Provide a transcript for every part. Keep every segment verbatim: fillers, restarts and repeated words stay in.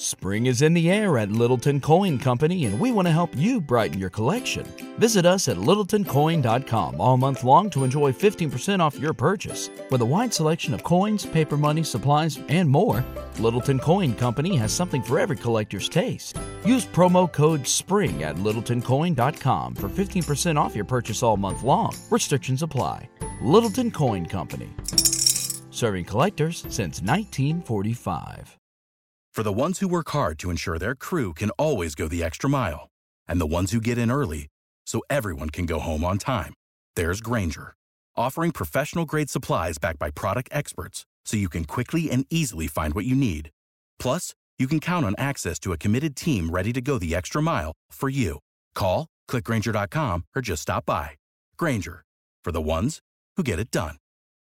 Spring is in the air at Littleton Coin Company, and we want to help you brighten your collection. Visit us at littleton coin dot com all month long to enjoy fifteen percent off your purchase. With a wide selection of coins, paper money, supplies, and more, Littleton Coin Company has something for every collector's taste. Use promo code SPRING at littleton coin dot com for fifteen percent off your purchase all month long. Restrictions apply. Littleton Coin Company. Serving collectors since nineteen forty-five. For the ones who work hard to ensure their crew can always go the extra mile, and the ones who get in early so everyone can go home on time, there's Grainger, offering professional-grade supplies backed by product experts so you can quickly and easily find what you need. Plus, you can count on access to a committed team ready to go the extra mile for you. Call, click Grainger dot com, or just stop by. Grainger, for the ones who get it done.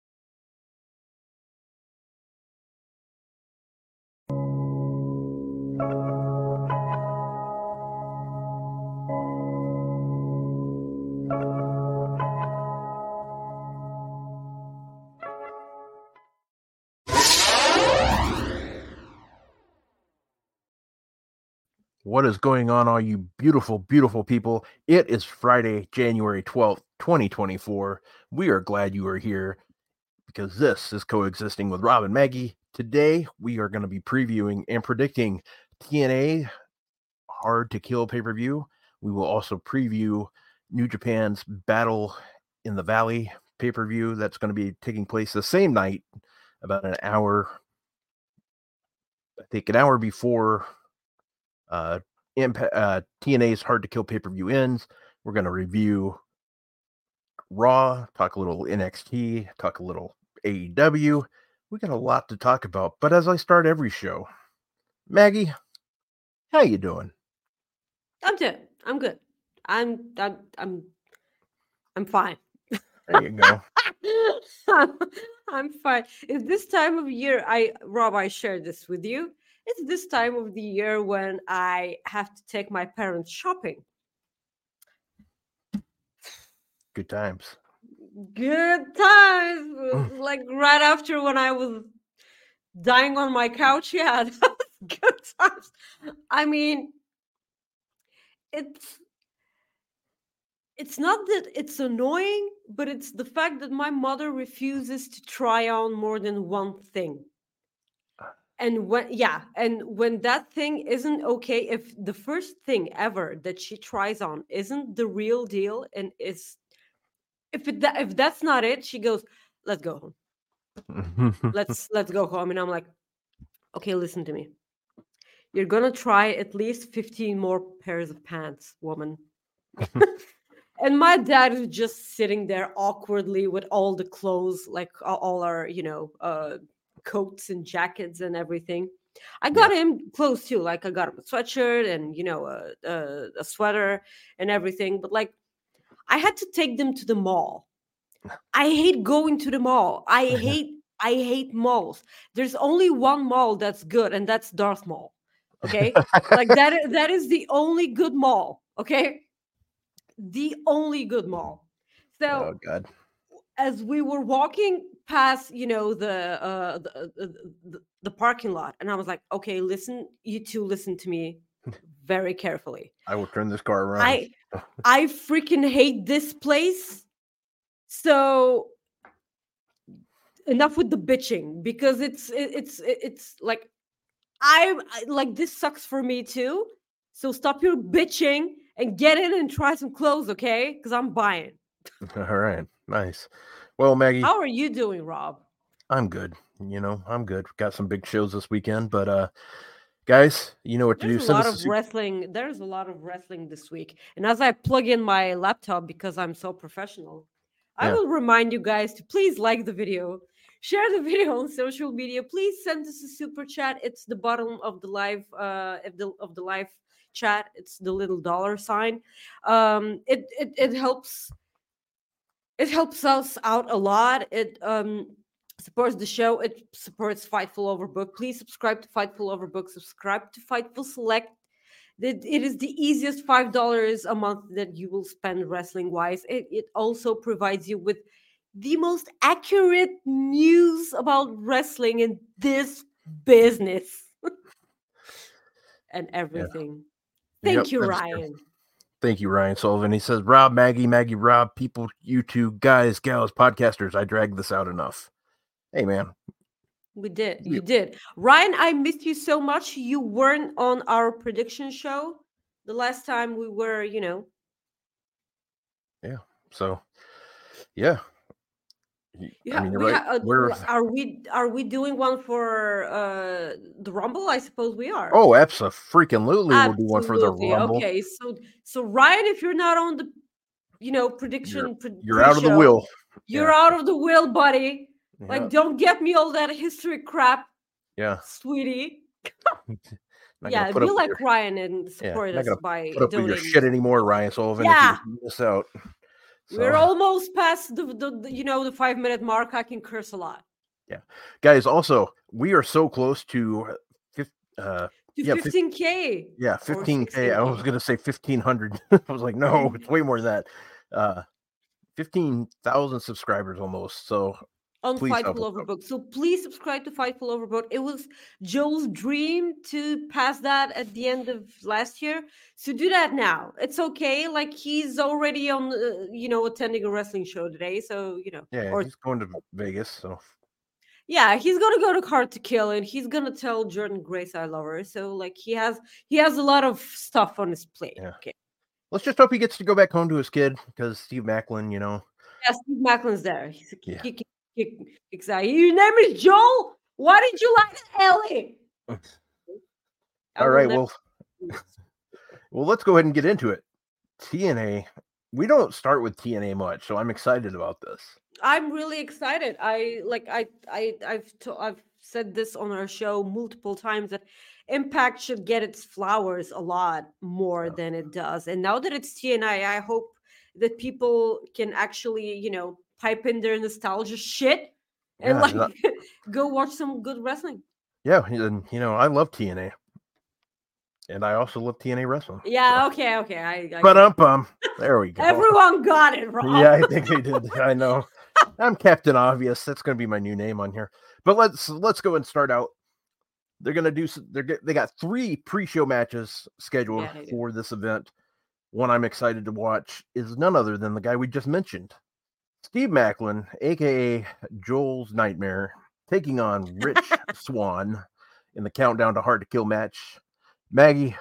What is going on, all you beautiful, beautiful people? It is Friday, January twelfth, twenty twenty-four. We are glad you are here because this is Coexisting with Rob and Maggie. Today, we are going to be previewing and predicting T N A Hard to Kill pay-per-view. We will also preview New Japan's Battle in the Valley pay-per-view that's going to be taking place the same night, about an hour, I think an hour before Uh, Impa- uh, T N A's Hard to Kill pay-per-view ends. We're going to review Raw, talk a little N X T, talk a little A E W. We got a lot to talk about. But as I start every show, Maggie, how you doing? I'm good. I'm good. I'm I'm I'm I'm fine. There you go. I'm fine. It's this time of year. I Rob, I shared this with you. It's this time of the year when I have to take my parents shopping. Good times. Good times. Mm. Like right after when I was dying on my couch. Yeah, that was good times. I mean, it's it's not that it's annoying, but it's the fact that my mother refuses to try on more than one thing. And when, yeah, and when that thing isn't okay, if the first thing ever that she tries on isn't the real deal, and is, if it, if that's not it, she goes, "Let's go home. let's let's go home." And I'm like, "Okay, listen to me. You're gonna try at least fifteen more pairs of pants, woman." And my dad is just sitting there awkwardly with all the clothes, like all our, you know, uh. coats and jackets and everything. I got yeah. him clothes too. Like I got him a sweatshirt and, you know, a, a, a sweater and everything. But like, I had to take them to the mall. I hate going to the mall. I hate, I hate malls. There's only one mall that's good, and that's Darth Mall. Okay. Like that, that is the only good mall. Okay. The only good mall. So, oh God. As we were walking past, you know, the, uh, the, the the the parking lot, and I was like, "Okay, listen, you two, listen to me very carefully. I will turn this car around. I I freaking hate this place. So enough with the bitching, because it's it, it's it, it's like I, I like this sucks for me too. So stop your bitching and get in and try some clothes, okay? Because I'm buying." All right, nice. Well, Maggie, how are you doing, Rob? I'm good. You know, I'm good. Got some big shows this weekend, but uh, guys, you know what to There's do. a lot of super- wrestling. There's a lot of wrestling this week, and as I plug in my laptop because I'm so professional, I yeah. will remind you guys to please like the video, share the video on social media. Please send us a super chat. It's the bottom of the live, uh, of the of the live chat. It's the little dollar sign. Um, it it it helps. It helps us out a lot. It um, supports the show. It supports Fightful Overbook. Please subscribe to Fightful Overbook. Subscribe to Fightful Select. It, it is the easiest five dollars a month that you will spend wrestling-wise. It, it also provides you with the most accurate news about wrestling in this business. and everything. Yep, Thank you, that is true. Ryan. Thank you, Ryan Sullivan. He says, Rob, Maggie, Maggie, Rob, people, you two guys, gals, podcasters, I dragged this out enough. Hey, man. We did. You You- did. Ryan, I missed you so much. You weren't on our prediction show the last time we were, you know. Yeah. So, yeah. Y- You I ha- mean, you're we right. ha- uh, We're, are we are we doing one for uh the Rumble? I suppose we are. oh, abso-freaking-lutely, we'll do one for the Absolutely. Rumble. Okay, so so Ryan, if you're not on the, you know, prediction, pre- You're out of the pre-show, wheel. You're Yeah. out of the wheel, buddy. Yeah. Like, don't get me all that history crap, yeah. sweetie. Not Yeah, gonna put be up with like your, Ryan and yeah, support not us gonna by put up with your donating. shit anymore, Ryan Sullivan. Yeah. If you miss out. We're So- almost past the, the, the you know the five minute mark. I can curse a lot. Guys, also, we are so close to fif- uh To Yeah, fif- fifteen K. yeah, fifteen K. I was gonna say fifteen hundred. I was like, no, it's way more than that. Uh fifteen thousand subscribers almost. So On please help Fightful us out. Overbook. So please subscribe to Fightful Overbook. It was Joel's dream to pass that at the end of last year. So do that now. It's okay. Like, he's already on, uh, you know, attending a wrestling show today. So, you know, yeah, or he's going to Vegas. So yeah, he's gonna go to Hard to Kill and he's gonna tell Jordan Grace I love her. So like he has he has a lot of stuff on his plate. Yeah. Okay. let's just hope he gets to go back home to his kid because Steve Macklin, you know. Yeah, Steve Macklin's there. He's Yeah. he, he, he, excited. Your name is Joel? Why did you like Ellie? I All will right, never- well, well, let's go ahead and get into it. T N A. We don't start with T N A much, so I'm excited about this. I'm really excited. I like I I I've to, I've said this on our show multiple times that Impact should get its flowers a lot more Yeah. than it does. And now that it's T N A, I hope that people can actually, you know, pipe in their nostalgia shit and Yeah, like not- go watch some good wrestling. Yeah, and you know, I love T N A. And I also love T N A wrestling. Yeah, okay, okay. I, I But um, um, there we go. everyone got it wrong. Yeah, I think they did. I know. I'm Captain Obvious. That's going to be my new name on here. But let's let's go and start out. They're going to do. s- They're get- they got three pre-show matches scheduled Yeah, they do. for this event. One I'm excited to watch is none other than the guy we just mentioned, Steve Macklin, aka Joel's Nightmare, taking on Rich Swan in the Countdown to Hard to Kill match. Maggie,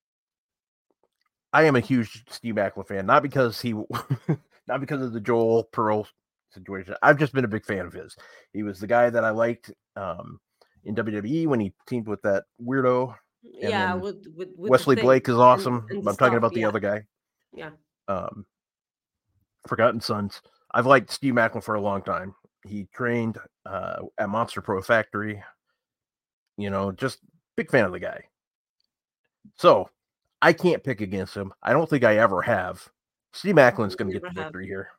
I am a huge Steve Macklin fan, not because he, not because of the Joel Pearl situation. I've just been a big fan of his. He was the guy that I liked um, in W W E when he teamed with that weirdo. Yeah, then with, with, with the Wesley thing Blake is awesome. and I'm talking stuff, about the yeah. other guy. Yeah. Um, Forgotten Sons. I've liked Steve Macklin for a long time. He trained uh, at Monster Pro Factory. You know, just big fan of the guy. So I can't pick against him. I don't think I ever have. Steve Macklin's going to get Never the have. victory here.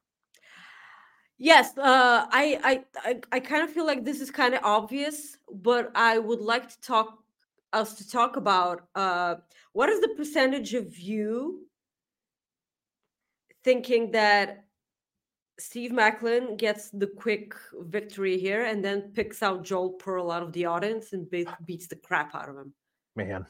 Yes, uh, I, I, I, I kind of feel like this is kind of obvious, but I would like to talk us to talk about uh, what is the percentage of you thinking that Steve Macklin gets the quick victory here and then picks out Joel Pearl out of the audience and be- beats the crap out of him? Man.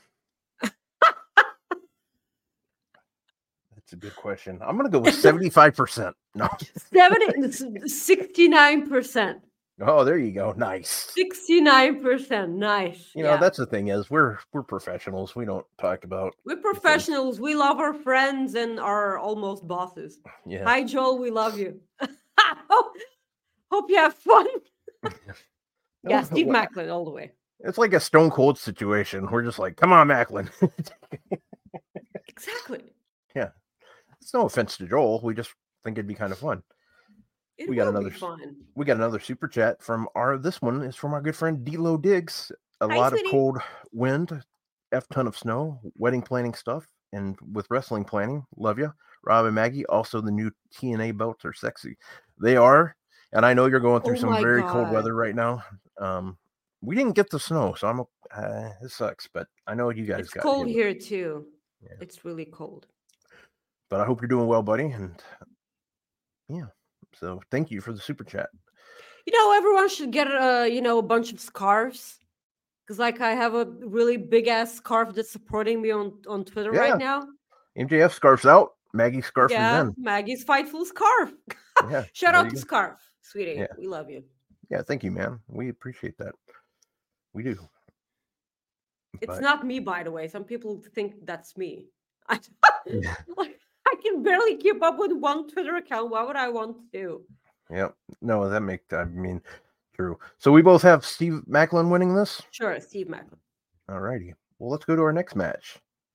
That's a good question. I'm going to go with seventy-five percent. No. seventy, sixty-nine percent. Oh, there you go. Nice. sixty-nine percent. Nice. You know, Yeah. that's the thing is we're we're professionals. We don't talk about We're professionals. We love our friends and our almost bosses. yeah. Hi, Joel. We love you. hope, hope you have fun. Yeah, No, Steve wha- Macklin all the way. It's like a Stone Cold situation. We're just like, come on, Macklin. Exactly. It's no offense to Joel. We just think it'd be kind of fun. It We got will another be s- fun. We got another super chat from our. This one is from our good friend D'Lo Diggs. A Hi, lot sweetie. of cold wind, f ton of snow, wedding planning stuff, and with wrestling planning. Love you, Rob and Maggie. Also, the new T N A belts are sexy. They are, and I know you're going through Oh some my very cold God. weather right now. Um, we didn't get the snow, so I'm. Uh, it sucks, but I know you guys It's got cold hit. here too. Yeah. It's really cold. But I hope you're doing well, buddy. And yeah, so thank you for the super chat. You know, everyone should get uh, you know, a bunch of scarves Because like I have a really big ass scarf that's supporting me on, on Twitter Yeah. right now. M J F scarf's out. Maggie's scarf Yeah, is in. Maggie's Fightful scarf. Yeah. Shout there out you to go. Scarf, sweetie. Yeah. We love you. Yeah, thank you, man. We appreciate that. We do. It's But- not me, by the way. Some people think that's me. I, like, I can barely keep up with one Twitter account. Why would I want to? Yep. No, that makes, I mean, true. So we both have Steve Macklin winning this? Sure, Steve Macklin. All righty. Well, let's go to our next match.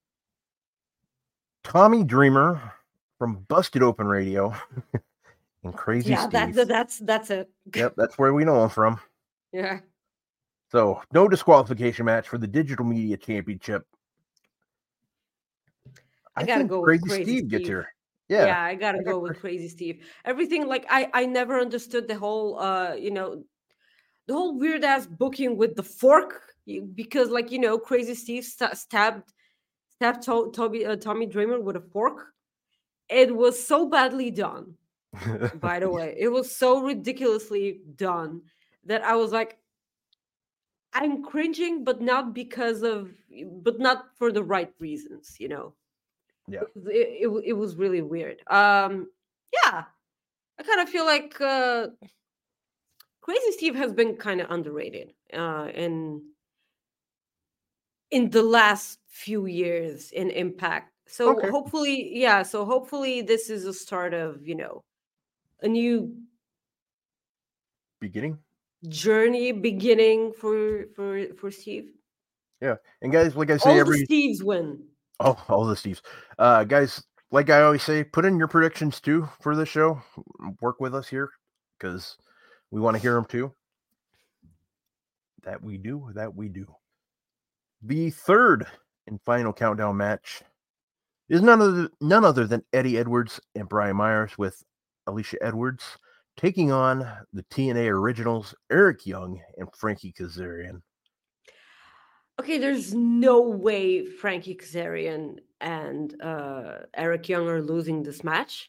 Tommy Dreamer from Busted Open Radio and Crazy Yeah, Steve. that, that, that's that's it. Yep, that's where we know him from. Yeah. So, no disqualification match for the Digital Media Championship. I, gotta think go Crazy, with Crazy Steve, Steve. gets here. Yeah, Yeah. I gotta I go got with Cra- Crazy Steve. Everything like I I never understood the whole uh you know the whole weird ass booking with the fork you- because like you know Crazy Steve sta- stabbed stabbed to- Toby uh, Tommy Dreamer with a fork. It was so badly done. By the way, it was so ridiculously done that I was like, I'm cringing, but not because of, but not for the right reasons, you know. Yeah. It, it, it was really weird. Um, yeah, I kind of feel like uh, Crazy Steve has been kind of underrated, uh, in in the last few years in Impact. So Okay. hopefully, yeah. So hopefully, this is a start of you know a new Beginning. journey beginning for for for Steve. And guys, like I say, All the every Steves win. oh, all the Steves. Uh, guys, like I always say, put in your predictions too for this show. Work with us here because we want to hear them too. That we do. That we do. The third and final countdown match is none other none other than Eddie Edwards and Brian Myers with Alicia Edwards taking on the T N A Originals, Eric Young and Frankie Kazarian. Okay, there's no way Frankie Kazarian and uh, Eric Young are losing this match.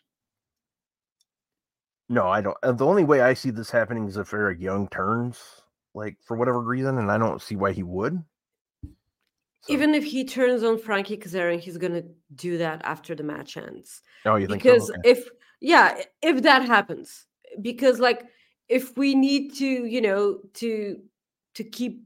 No, I don't. uh, The only way I see this happening is if Eric Young turns, like for whatever reason, and I don't see why he would. So- Even if he turns on Frankie Kazarian, he's gonna do that after the match ends. oh, you think Because so? Okay. if yeah, if that happens, because like if we need to, you know, to to keep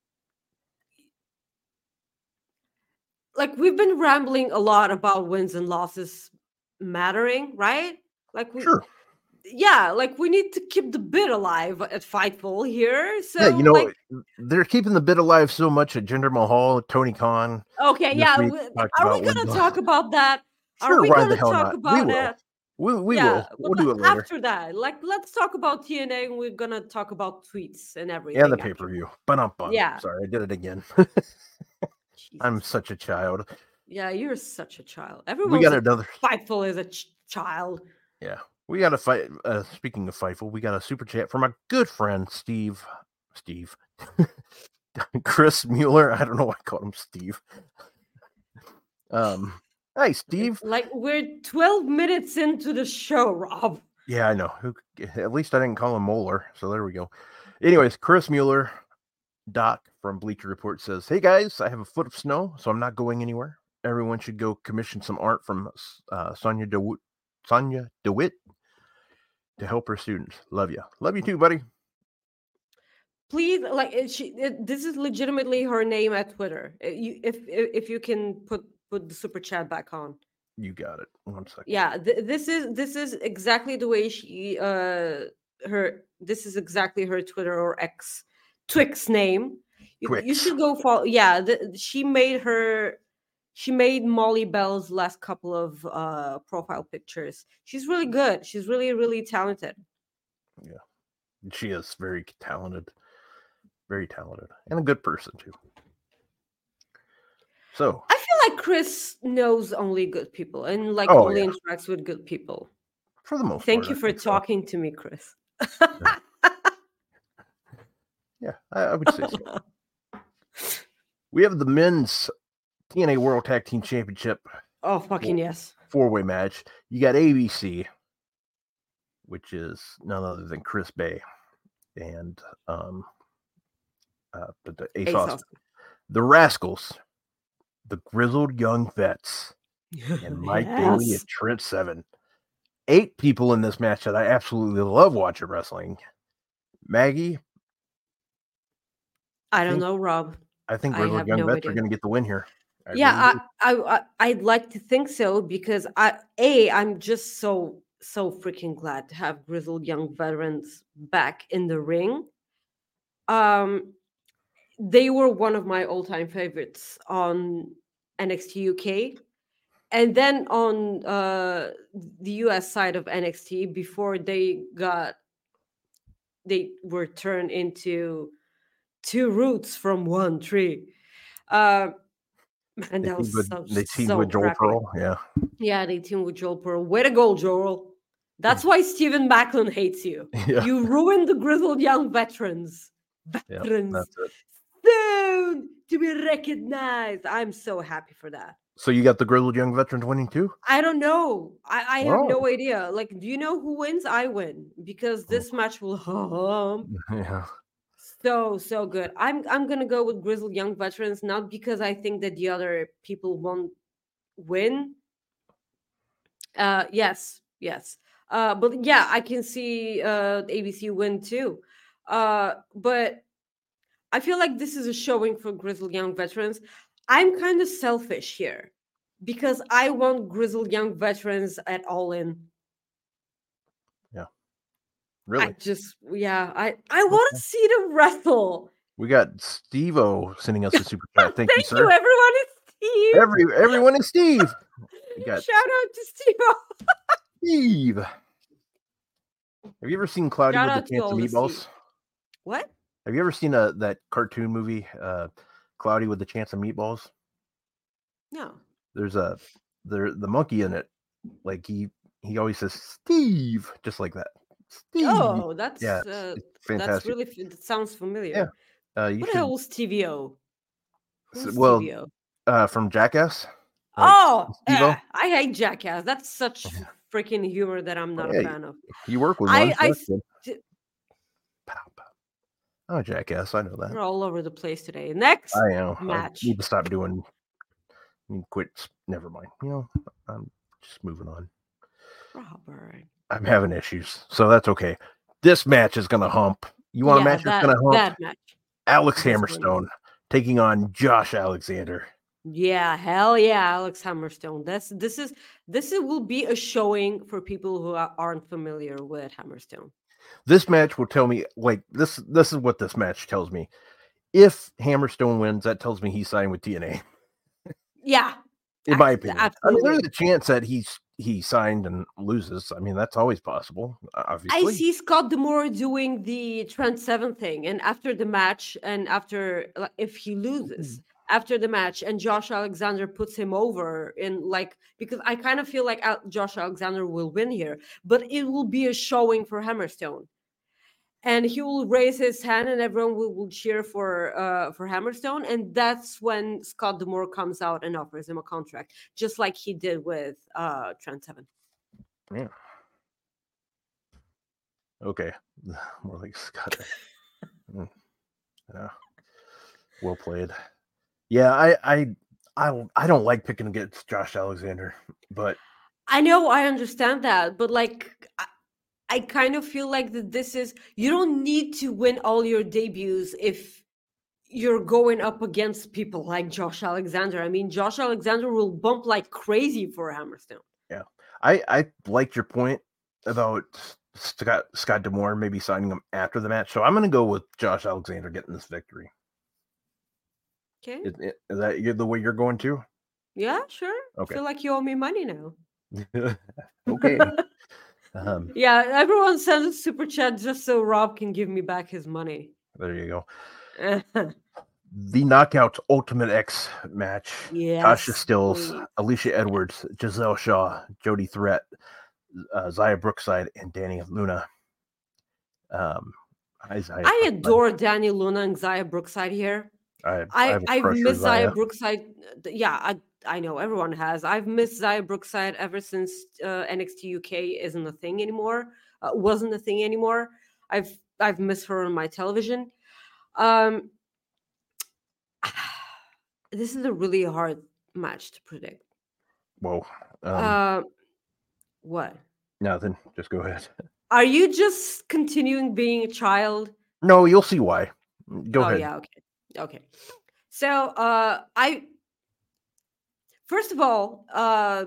like we've been rambling a lot about wins and losses mattering, right? Like we Sure. yeah, like we need to keep the bit alive at Fightful here. So Yeah, you know, like they're keeping the bit alive so much at Jinder Mahal, Tony Khan. okay, this yeah, week we- talked are about we gonna wins- talk about that? Sure, are we why gonna the hell talk not? about We will. that? We, we yeah, will. but We'll do it like, later. after that. Like let's talk about T N A and we're gonna talk about tweets and everything. And the after pay per view. But I'm Yeah. Sorry, I did it again. Jesus. I'm such a child. Yeah, you're such a child. We Everyone's got another. Fightful as a ch- child. Yeah, we got a fight. Uh, speaking of Fightful, we got a super chat from our good friend Steve. Steve. Chris Mueller. I don't know why I called him Steve. Um. Hi, Steve. Like we're twelve minutes into the show, Rob. Yeah, I know. Who? At least I didn't call him Moeller. So there we go. Anyways, Chris Mueller, Doc from Bleacher Report says, "Hey guys, I have a foot of snow, so I'm not going anywhere. Everyone should go commission some art from uh, Sonia DeWitt, Sonia DeWitt to help her students. Love you. Love you too, buddy." Please, like it- she, it, this is legitimately her name at Twitter. Uh, You, if if if you can put put the super chat back on. You got it. One second. Yeah, th- this is this is exactly the way she uh her this is exactly her Twitter or X Twix name. You, you Twix. should go follow. Yeah, the, she made her she made Molly Bell's last couple of uh profile pictures. She's really good. She's really really talented. She is very talented. Very talented. And a good person too. So I feel like Chris knows only good people and like Oh, only yeah. interacts with good people. for the most Thank part, you I for think so. talking to me, Chris. Yeah, I, I would say so. We have the men's T N A World Tag Team Championship Oh fucking yes. four-way match. You got A B C, which is none other than Chris Bay and um, uh, but the Ace, Ace Austin. Austin. The Rascals, the Grizzled Young Vets, and Mike Yes. Bailey and Trent Seven. Eight people in this match that I absolutely love watching wrestling. Maggie, I, I don't think- know, Rob. I think I Grizzled have Young no Vets idea. are going to get the win here. I yeah, really do. I, I, I, I'd like to think so because I, a, I'm just so, so freaking glad to have grizzled young veterans back in the ring. Um, they were one of my all-time favorites on N X T U K, and then on uh, the U S side of N X T before they got, they were turned into two roots from one tree. Uh, man, They that teamed was with, so, they teamed so with Joel crappy. Pearl. Yeah. Yeah, they team with Joel Pearl. Way to go, Joel. That's why Stephen Backlund hates you. Yeah. You ruined the grizzled young veterans. Yeah, Veterans. that's it. Soon to be recognized. I'm so happy for that. So you got the Grizzled Young Veterans winning too? I don't know. I, I have Oh. no idea. Like, do you know who wins? I win. Because this match will hum. Yeah. So, so good. I'm I'm gonna go with grizzled young veterans, not because I think that the other people won't win. Uh, yes, yes. Uh, but yeah, I can see uh, A B C win too. Uh, but I feel like this is a showing for grizzled young veterans. I'm kind of selfish here because I want grizzled young veterans at All In. Really? I just, yeah, I I want to see them wrestle. We got Steve-O sending us a super chat. Thank, Thank you, sir. you, everyone. It's Steve. Every everyone is Steve. We got Shout out to Steve. Steve. Have you ever seen Cloudy Shout with out the to Chance all of the Meatballs? Steve. What? Have you ever seen a that cartoon movie, uh, Cloudy with the Chance of Meatballs? No. There's a there the monkey in it. Like he he always says Steve, just like that. Steve. Oh, that's Yeah, uh, it's that's fantastic. really f- that sounds familiar. Uh, you What should, the hell was T V O? s- Who's well, T V O? uh, from Jackass. Like Oh, Steve-O. eh, I hate Jackass. That's such freaking humor that I'm not Yeah, a fan of. You work with I- one. so I that's s- good. d- Pow, pow. Oh, Jackass! I know that. We're all over the place today. Next I know. match. I need to stop doing. I mean, quit. Never mind. You know, I'm just moving on. Robert. I'm having issues, so that's okay. This match is gonna hump. You want Yeah, a match that, that's gonna hump? that match. Alex this one. Hammerstone taking on Josh Alexander. Yeah, hell yeah, Alex Hammerstone. This this is this is, will be a showing for people who are, aren't familiar with Hammerstone. This match will tell me, like this. This is what this match tells me. If Hammerstone wins, that tells me he's signed with T N A. Yeah, In my abs- opinion, I mean, absolutely. there's a chance that he's he signed and loses. I mean, that's always possible. Obviously, I see Scott D'Amore doing the Trent Seven thing, and after the match, and after like, if he loses after the match, and Josh Alexander puts him over in like because I kind of feel like Al- Josh Alexander will win here, but it will be a showing for Hammerstone, and he will raise his hand, and everyone will, will cheer for uh, for Hammerstone, and that's when Scott D'Amore comes out and offers him a contract, just like he did with uh, Trent Seven. Yeah. Okay. More like Scott. Mm. Yeah. Well played. Yeah, I, I, I, I don't like picking against Josh Alexander, but I know, I understand that, but like, I, I kind of feel like that this is you don't need to win all your debuts if you're going up against people like Josh Alexander. I mean, Josh Alexander will bump like crazy for Hammerstone. I, I liked your point about Scott Scott D'Amore maybe signing him after the match. So I'm going to go with Josh Alexander getting this victory. Okay. Is, is that you- the way you're going to? Yeah, sure. Okay. I feel like you owe me money now. Okay. um, Yeah, everyone sends a super chat just so Rob can give me back his money. there you go. The Knockouts Ultimate X match. Yes, Tasha Stills, please. Alicia Edwards, Giselle Shaw, Jody Threat, uh, Zaya Brookside, and Danny Luna. Um, I, Zaya I Brookside. adore Danny Luna and Zaya Brookside here. I, I, have a I've crush for missed Zaya Zaya. Brookside. Yeah, I I know everyone has. I've missed Zaya Brookside ever since uh, N X T U K isn't a thing anymore. Uh, wasn't a thing anymore. I've I've missed her on my television. Um, This is a really hard match to predict. Whoa. Um, Uh, what? nothing. Just go ahead. Are you just continuing being a child? No, you'll see why. Go oh ahead. yeah, okay. Okay. So uh I first of all, uh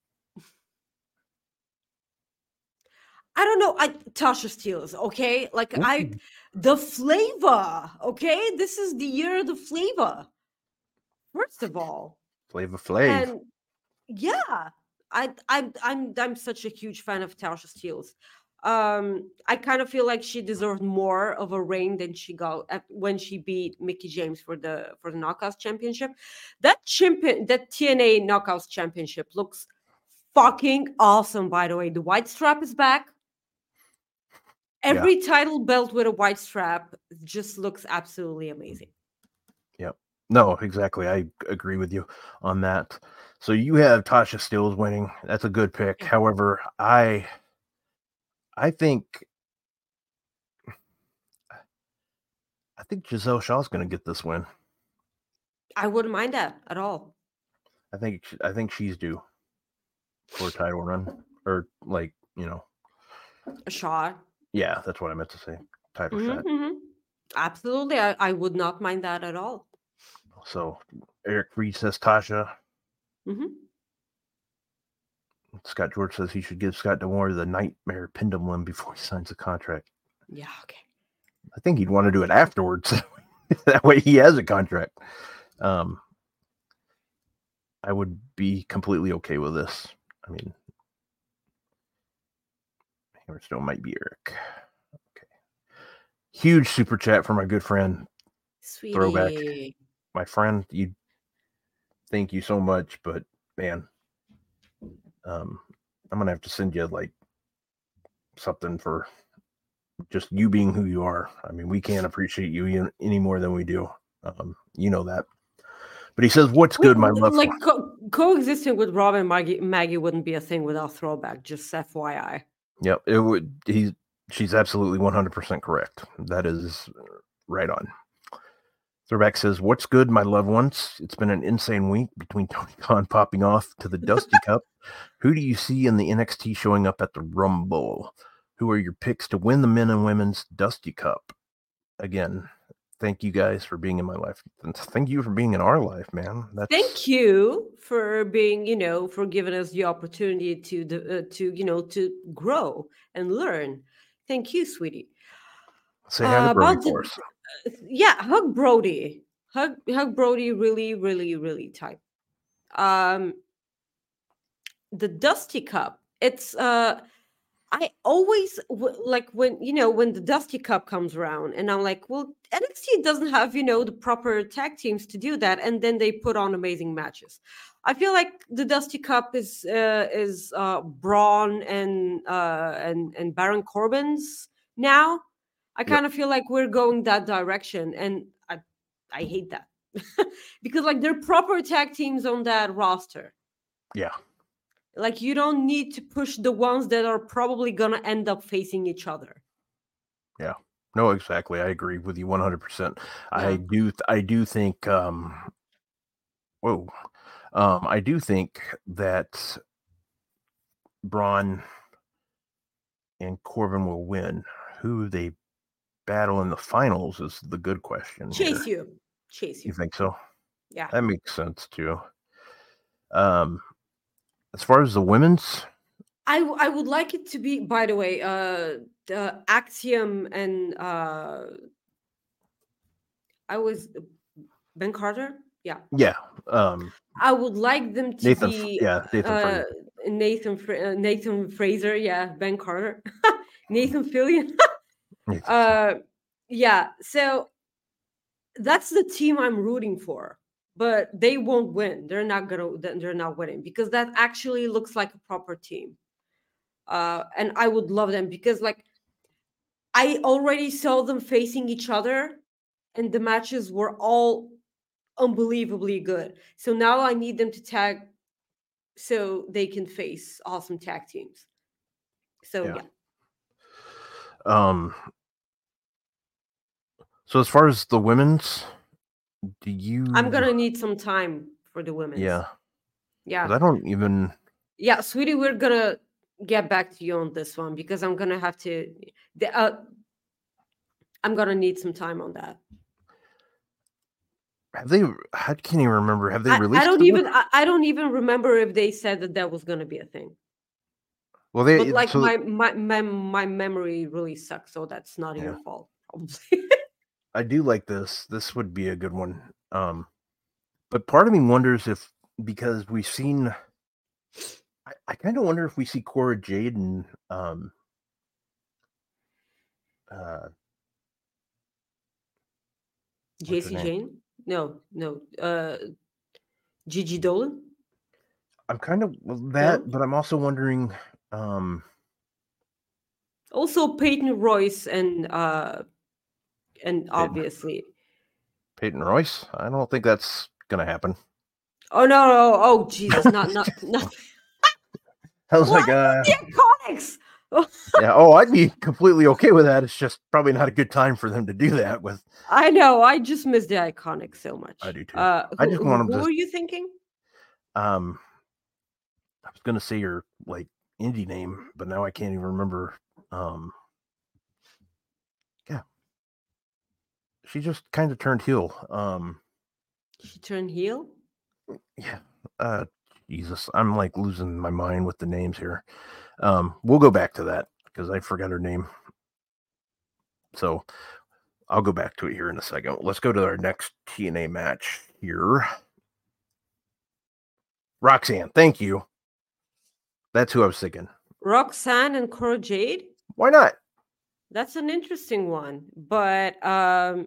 I don't know, I Tasha Steelz, okay? Like I Ooh. the flavor, okay? This is the year of the flavor. First of all. Flavor Flav. And yeah, I I'm I'm I'm such a huge fan of Tasha Steelz. Um, I kind of feel like she deserved more of a reign than she got at, when she beat Mickie James for the for the Knockouts Championship. That champion, that T N A Knockouts Championship looks fucking awesome. By the way, the white strap is back. Every yeah. title belt with a white strap just looks absolutely amazing. Yep. No, exactly. I agree with you on that. So you have Tasha Steelz winning. That's a good pick. However, I I think I think Giselle Shaw's going to get this win. I wouldn't mind that at all. I think I think she's due for a title run, or like, you know, a shot. Yeah, that's what I meant to say. Title mm-hmm, shot. Mm-hmm. Absolutely. I, I would not mind that at all. So Eric Reed says Tasha. Mm-hmm. Scott George says he should give Scott D'Amore the nightmare pendulum before he signs the contract. Yeah, okay. I think he'd want to do it afterwards. That way he has a contract. Um, I would be completely okay with this. I mean, Hammerstone might be Eric. Okay. Huge super chat from my good friend. Sweetie. Throwback. My friend, you thank you so much, but man, um, I'm gonna have to send you like something for just you being who you are. I mean, we can't appreciate you any more than we do. Um, you know that. But he says, "What's good, my love?" Like co- coexisting with Rob and Maggie, Maggie wouldn't be a thing without Throwback. Just F Y I. Yep, it would. He's she's absolutely one hundred percent correct. That is right on. Throwback says, "What's good, my loved ones? It's been an insane week between Tony Khan popping off to the Dusty Cup. Who do you see in the N X T showing up at the Rumble? Who are your picks to win the men and women's Dusty Cup?" Again, thank you guys for being in my life. And thank you for being in our life, man. That's... Thank you for being, you know, for giving us the opportunity to, uh, to you know, to grow and learn. Thank you, sweetie. Say hi to Brody for us. Yeah, hug Brody. Hug, hug Brody really, really, really tight. Um, the Dusty Cup. It's uh. I always like when, you know, when the Dusty Cup comes around and I'm like, well, N X T doesn't have, you know, the proper tag teams to do that. And then they put on amazing matches. I feel like the Dusty Cup is uh, is uh, Braun and uh, and and Baron Corbin's now. I kind of yep. feel like we're going that direction. And I, I hate that because like they're proper tag teams on that roster. Yeah. Like, you don't need to push the ones that are probably going to end up facing each other. Yeah. No, exactly. I agree with you one hundred percent. Yeah. I do I do think um whoa. Um I do think that Braun and Corbin will win. Who they battle in the finals is the good question. Chase here. you. Chase you. You think so? Yeah. That makes sense too. Um As far as the women's, I I would like it to be. By the way, uh, the Axiom and uh, I was Ben Carter. Yeah, yeah. Um, I would like them to Nathan, be. Yeah, Nathan uh, Fraser. Nathan uh, Nathan Fraser. Yeah, Ben Carter. Nathan Fillion. Nathan. uh, yeah. So that's the team I'm rooting for. But they won't win. They're not gonna. They're not winning because that actually looks like a proper team, uh, and I would love them because, like, I already saw them facing each other, and the matches were all unbelievably good. So now I need them to tag, so they can face awesome tag teams. So yeah. yeah. Um. So as far as the women's. Do you? I'm gonna need some time for the women's. Yeah. Yeah. I don't even. Yeah, sweetie, we're gonna get back to you on this one because I'm gonna have to. The, uh, I'm gonna need some time on that. Have they? I can't even remember. Have they I, released? I don't the even. book? I, I don't even remember if they said that that was gonna be a thing. Well, they But like so, my, my my my memory really sucks, so that's not Yeah. your fault, probably. I do like this. This would be a good one. Um, but part of me wonders if because we've seen. I, I kind of wonder if we see Cora Jade and um. Uh, J C Jane? No, no. Uh, Gigi Dolan? I'm kind of well, that, No? but I'm also wondering. Um, Also Peyton Royce and uh and obviously. Peyton Royce. I don't think that's gonna happen. Oh no, no, oh Jesus, not not not I was What? like, uh, the Iconics. yeah. Oh, I'd be completely okay with that. It's just probably not a good time for them to do that with. I know. I just miss the Iconics so much. I do too. Uh, I who, just want them who to- were you thinking? Um, I was gonna say your like indie name, but now I can't even remember. Um, yeah, she just kind of turned heel. Um, She turned heel. yeah. Uh, Jesus, I'm like losing my mind with the names here. Um, we'll go back to that because I forgot her name. So I'll go back to it here in a second. Let's go to our next T N A match here. Roxanne, thank you. That's who I was thinking. Roxanne and Cora Jade. Why not? That's an interesting one, but um,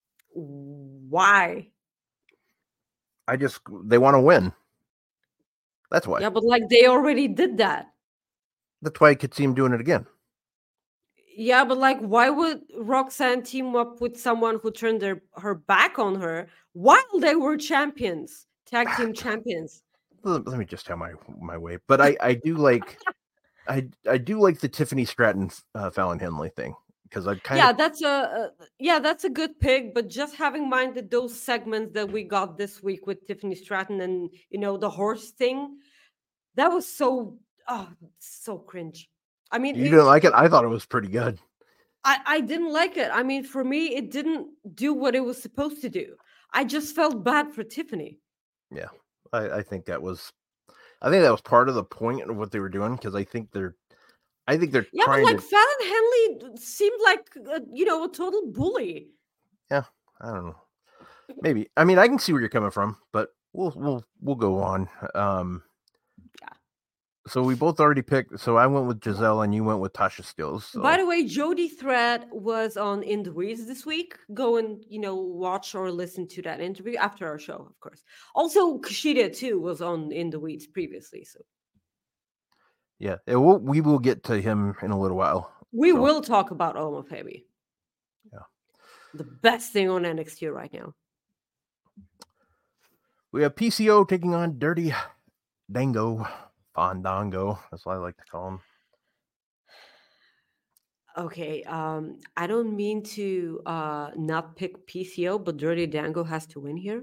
why? I just they want to win. That's why. Yeah, but like they already did that. That's why I could see him doing it again. Yeah, but like, why would Roxanne team up with someone who turned their her back on her while they were champions, tag team champions? Let let me just have my my way. But I I do like I I do like the Tiffany Stratton uh, Fallon Henley thing because I kind Yeah, of that's a uh, yeah, that's a good pick. But just having in mind that those segments that we got this week with Tiffany Stratton and you know the horse thing, that was so oh so cringe. I mean, you it- didn't like it. I thought it was pretty good. I I didn't like it. I mean, for me, it didn't do what it was supposed to do. I just felt bad for Tiffany. I, I think that was, I think that was part of the point of what they were doing because I think they're, I think they're Yeah, but trying like to. Fallon Henley seemed like uh, you know a total bully. I don't know. Maybe. I mean, I can see where you're coming from, but we'll we'll we'll go on. Um, Yeah. So we both already picked. So I went with Giselle, and you went with Tasha Stills. So. By the way, Jody Thread was on In the Weeds this week. Go and you know watch or listen to that interview after our show, of course. Also, Kushida too was on In the Weeds previously, so Yeah, it will, we will get to him in a little while. we So- will talk about Oma Baby. Yeah. The best thing on N X T right now. We have P C O taking on Dirty Dango, Fandango. That's what I like to call him. Okay, um, I don't mean to uh not pick P C O, but Dirty Dango has to win here.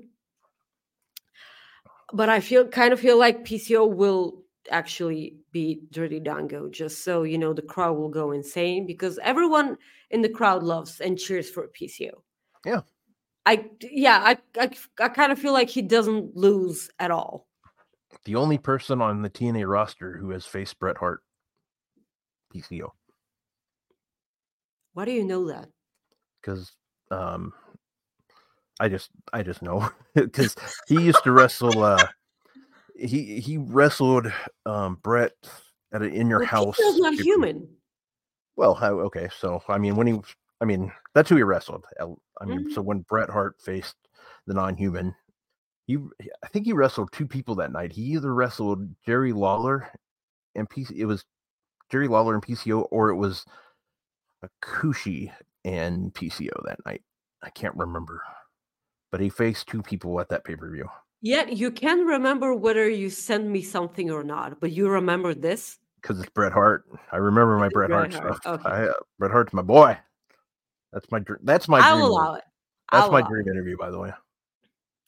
But I feel kind of feel like P C O will actually beat Dirty Dango, just so you know the crowd will go insane because everyone in the crowd loves and cheers for P C O. Yeah. I yeah, I I, I kind of feel like he doesn't lose at all. The only person on the T N A roster who has faced Bret Hart, P C O. Why do you know that? Because um, I just I just know because he used to wrestle. Uh, he he wrestled um, Bret at an In Your Well, House. P C O's not pay-per-view. human. Well, how, okay, so I mean when he, I mean that's who he wrestled. I mean, Mhm. so when Bret Hart faced the non-human, he I think he wrestled two people that night. He either wrestled Jerry Lawler and P C. It was Jerry Lawler and P C O, or it was Akushi and P C O that night. I can't remember, but he faced two people at that pay-per-view. Yet you can remember whether you sent me something or not, but you remember this? Because it's Bret Hart. I remember my Bret, Bret Hart, Hart, stuff. okay. I, uh, Bret Hart's my boy. That's my dr- that's my I'll dream. allow it. That's I'll my allow dream it. interview, by the way.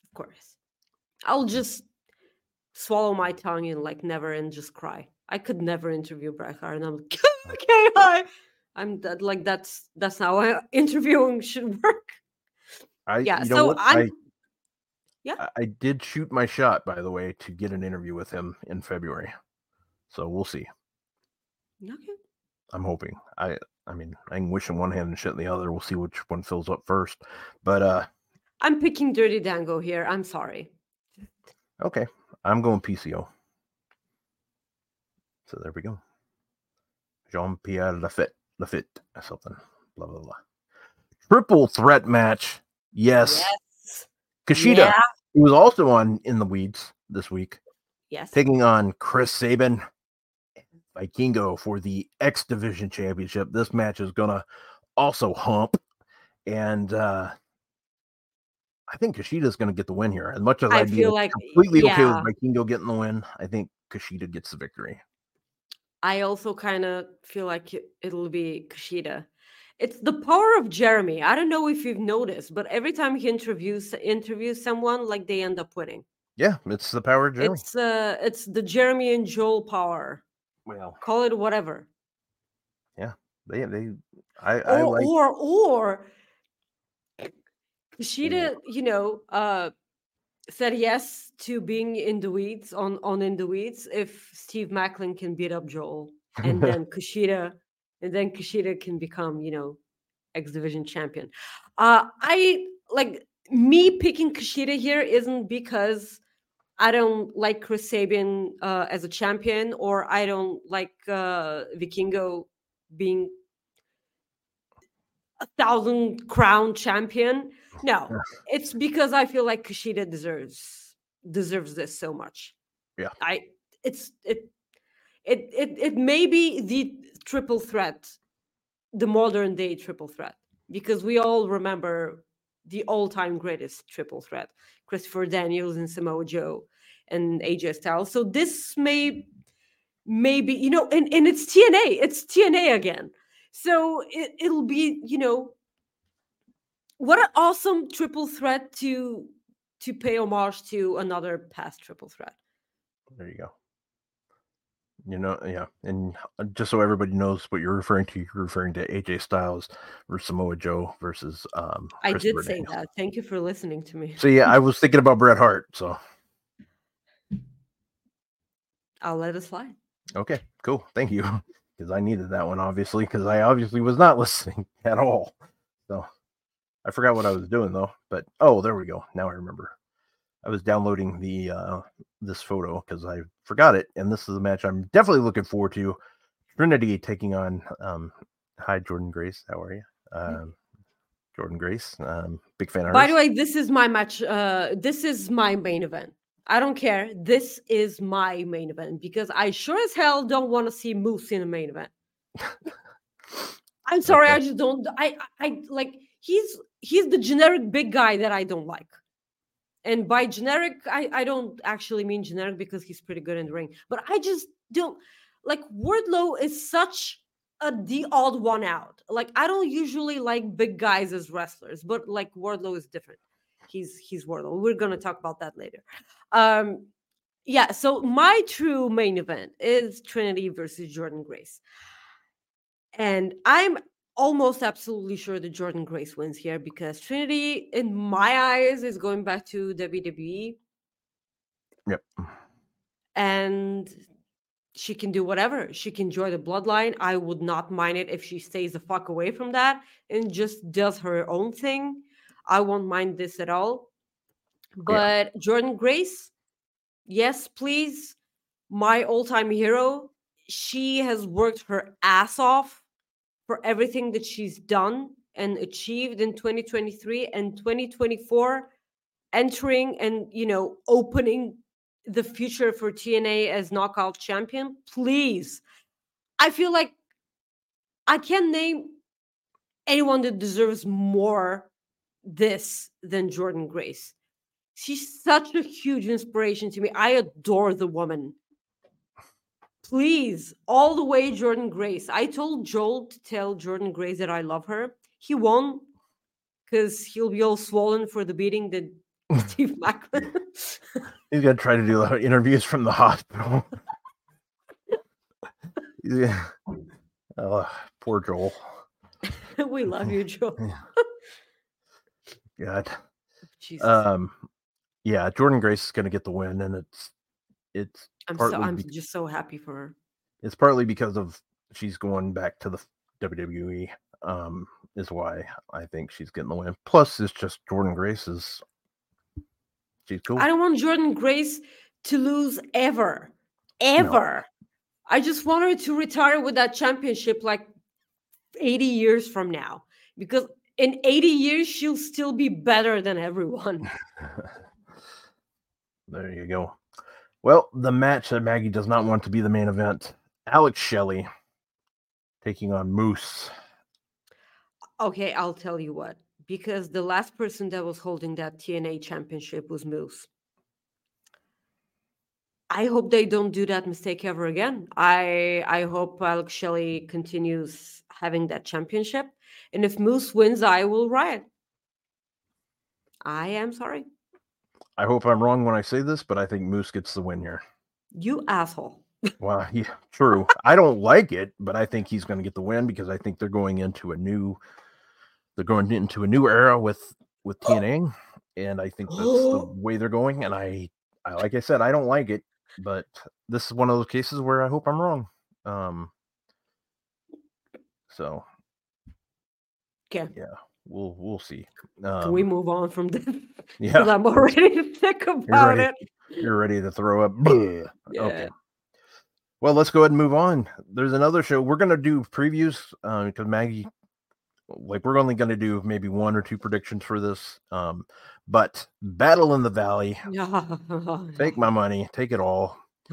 Of course. I'll just swallow my tongue and like never and just cry. I could never interview Bret Hart, and I'm like, okay, hi. I'm that like that's that's how interviewing should work. I, Yeah, you know so what? I'm I, yeah. I I did shoot my shot, by the way, to get an interview with him in February. So we'll see. Okay. I'm hoping. I, I mean, I can wish in one hand and shit in the other. We'll see which one fills up first. But uh, I'm picking Dirty Dango here. I'm sorry. okay, I'm going P C O. So there we go. Jean-Pierre Lafitte, Lafitte, something, blah, blah, blah. Triple threat match. Yes. Yes. Kushida, Yeah. who was also on In the Weeds this week, Yes. taking on Chris Sabin, Vikingo for the X Division Championship. This match is going to also hump. And uh, I think Kushida's going to get the win here. As much as I I'd be feel like completely okay yeah. with Vikingo getting the win, I think Kushida gets the victory. I also kind of feel like it- it'll be Kushida. It's the power of Jeremy. I don't know if you've noticed, but every time he interviews interviews someone, like they end up winning. Yeah, it's the power of Jeremy. It's uh, it's the Jeremy and Joel power. Well, Call it whatever. yeah, they they. I, I Or like. or or Kushida, you know, uh, said yes to being in the weeds on on in the weeds if Steve Macklin can beat up Joel, and then Kushida, and then Kushida can become, you know, X Division champion. Uh, I like me picking Kushida here isn't because I don't like Chris Sabin uh, as a champion, or I don't like uh, Vikingo being a thousand crown champion. No, it's because I feel like Kushida deserves deserves this so much. Yeah. I it's it it it it may be the triple threat, the modern day triple threat, because we all remember the all-time greatest triple threat, Christopher Daniels and Samoa Joe and A J Styles. So this may maybe, you know, and, and it's T N A, it's T N A again. So it, it'll be, you know, what an awesome triple threat to to pay homage to another past triple threat. There you go. You know, yeah, and just so everybody knows what you're referring to, you're referring to A J Styles versus Samoa Joe versus. Um, I did say Daniels. that. Thank you for listening to me. So yeah, I was thinking about Bret Hart. So I'll let it slide. Okay, cool. Thank you, because I needed that one obviously, because I obviously was not listening at all. So I forgot what I was doing though. But oh, there we go. Now I remember. I was downloading the uh, this photo because I forgot it, and this is a match I'm definitely looking forward to. Trinity taking on. Um, hi, Jordan Grace. How are you, um, Jordan Grace? Um, big fan of By hers. the way, this is my match. Uh, this is my main event. I don't care. This is my main event because I sure as hell don't want to see Moose in the main event. I'm sorry, Okay. I just don't. I I like he's he's the generic big guy that I don't like. And by generic, I, I don't actually mean generic because he's pretty good in the ring. But I just don't like Wardlow is such a the odd one out. Like I don't usually like big guys as wrestlers, but like Wardlow is different. He's he's Wardlow. We're gonna talk about that later. Um, yeah. So my true main event is Trinity versus Jordan Grace, and I'm almost absolutely sure that Jordan Grace wins here because Trinity, in my eyes, is going back to W W E. Yep. And she can do whatever. She can join the bloodline. I would not mind it if she stays the fuck away from that and just does her own thing. I won't mind this at all. But yeah. Jordan Grace, yes, please. My all-time hero. She has worked her ass off for everything that she's done and achieved in twenty twenty-three and twenty twenty-four, entering and, you know, opening the future for T N A as knockout champion. Please. I feel like I can't name anyone that deserves more this than Jordan Grace. She's such a huge inspiration to me. I adore the woman. Please, all the way, Jordan Grace. I told Joel to tell Jordan Grace that I love her. He won't because he'll be all swollen for the beating that Steve Macklin. He's gonna try to do the interviews from the hospital. Yeah. Oh, poor Joel. We love you, Joel. God. Jesus. Um, yeah, Jordynne Grace is gonna get the win, and it's it's I'm partly so I'm be- just so happy for her. it's partly because of she's going back to the W W E. Um, is why I think she's getting the win. Plus, it's just Jordynne Grace is she's cool. I don't want Jordynne Grace to lose ever, ever. No. I just want her to retire with that championship like eighty years from now, because in eighty years she'll still be better than everyone. There you go. Well, the match that Maggie does not want to be the main event. Alex Shelley taking on Moose. Okay, I'll tell you what. Because the last person that was holding that T N A championship was Moose. I hope they don't do that mistake ever again. I I hope Alex Shelley continues having that championship. And if Moose wins, I will riot. I am sorry. I hope I'm wrong when I say this, but I think Moose gets the win here. You asshole. Well, yeah, true. I don't like it, but I think he's going to get the win because I think they're going into a new they're going into a new era with with T N A, and I think that's the way they're going. And I, I like I said, I don't like it, but this is one of those cases where I hope I'm wrong. Um, so, okay, yeah, we'll we'll see. Um, Can we move on from this? Yeah, I'm already thick about you're ready, it. You're ready to throw up. Yeah. Okay. Well, let's go ahead and move on. There's another show. We're going to do previews uh, because Maggie, like, we're only going to do maybe one or two predictions for this. Um, but Battle in the Valley, take my money, take it all.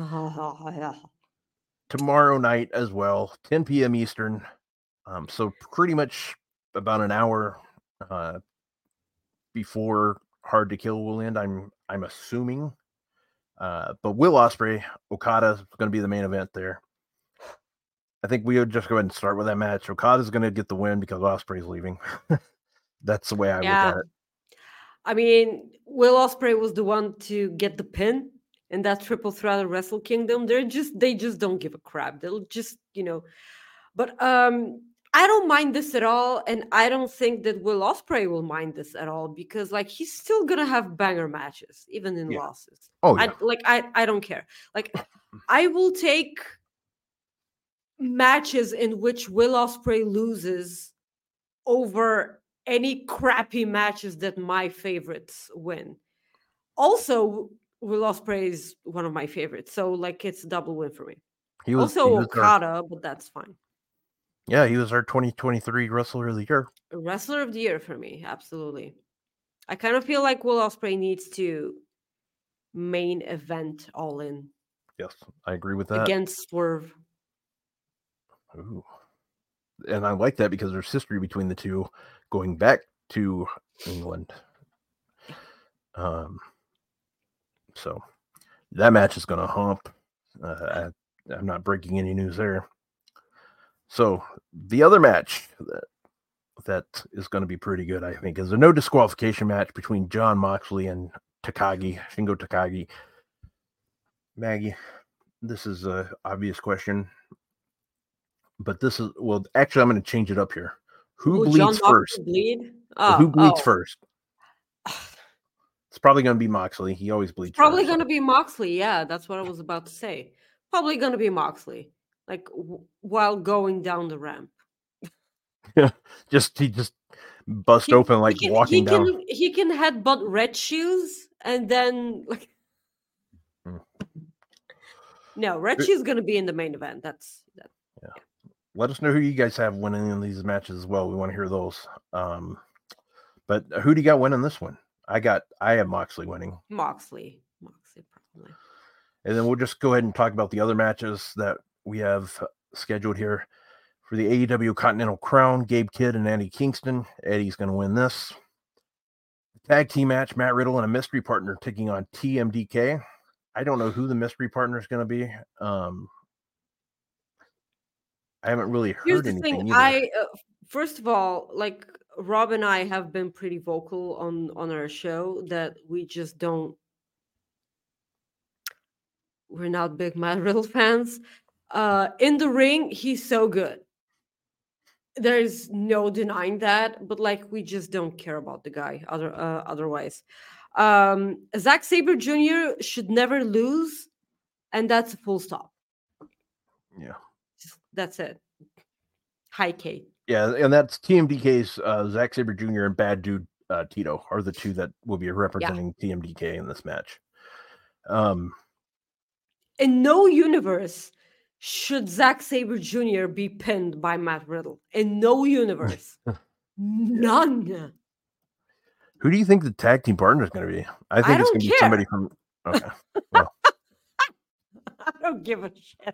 Tomorrow night as well, ten p.m. Eastern. Um, so pretty much about an hour uh, before Hard to Kill will end, I'm I'm assuming. Uh, but Will Ospreay, Okada is going to be the main event there. I think we would just go ahead and start with that match. Okada's going to get the win because Ospreay's leaving. That's the way I yeah. look at it. I mean, Will Ospreay was the one to get the pin in that triple threat of Wrestle Kingdom. They're just they just don't give a crap. They'll just, you know. But um, I don't mind this at all, and I don't think that Will Ospreay will mind this at all because, like, he's still gonna have banger matches even in yeah. losses. Oh yeah. I, like I, I don't care. Like, I will take matches in which Will Ospreay loses over any crappy matches that my favorites win. Also, Will Ospreay is one of my favorites, so like it's a double win for me. He was, also he was Okada, our, but that's fine. Yeah, he was our twenty twenty-three Wrestler of the Year. Wrestler of the Year for me, absolutely. I kind of feel like Will Ospreay needs to main event All In. Yes, I agree with that. Against Swerve. Ooh. And I like that because there's history between the two going back to England. Um, so that match is going to hump. Uh, I, I'm not breaking any news there. So the other match that that is going to be pretty good, I think, is a no disqualification match between Jon Moxley and Takagi, Shingo Takagi. Maggie, this is an obvious question, but this is, well, actually, I'm going to change it up here. Who Will bleeds John first? Bleed? Oh, who bleeds oh. first? It's probably going to be Moxley. He always bleeds it's probably first. going to be Moxley. Yeah, that's what I was about to say. Probably going to be Moxley. Like w- while going down the ramp. Yeah, just he just bust he, open like he can, walking he down. Can, he can headbutt Red Shoes and then like. Hmm. No, Red Shoes going to be in the main event. That's that. Yeah. yeah. Let us know who you guys have winning in these matches as well. We want to hear those. Um, but who do you got winning this one? I got I have Moxley winning. Moxley, Moxley probably. And then we'll just go ahead and talk about the other matches that we have scheduled here for the A E W Continental Crown. Gabe Kidd and Eddie Kingston. Eddie's going to win this. Tag team match, Matt Riddle and a mystery partner taking on T M D K. I don't know who the mystery partner is going to be. Um, I haven't really heard Here's the anything thing. either. I uh, first of all, like Rob and I have been pretty vocal on on our show that we just don't. We're not big Matt Riddle fans. Uh, in the ring, he's so good. There's no denying that, but like we just don't care about the guy. Other uh, otherwise, um, Zack Sabre Junior should never lose, and that's a full stop. Yeah, Just, that's it. Hi, Kate. yeah, and that's T M D K's uh, Zack Sabre Junior and Bad Dude uh, Tito are the two that will be representing yeah. T M D K in this match. Um, in no universe should Zack Sabre Junior be pinned by Matt Riddle. In no universe, none. Who do you think the tag team partner is going to be? I think I it's going to be somebody from. Okay, well, I don't give a shit.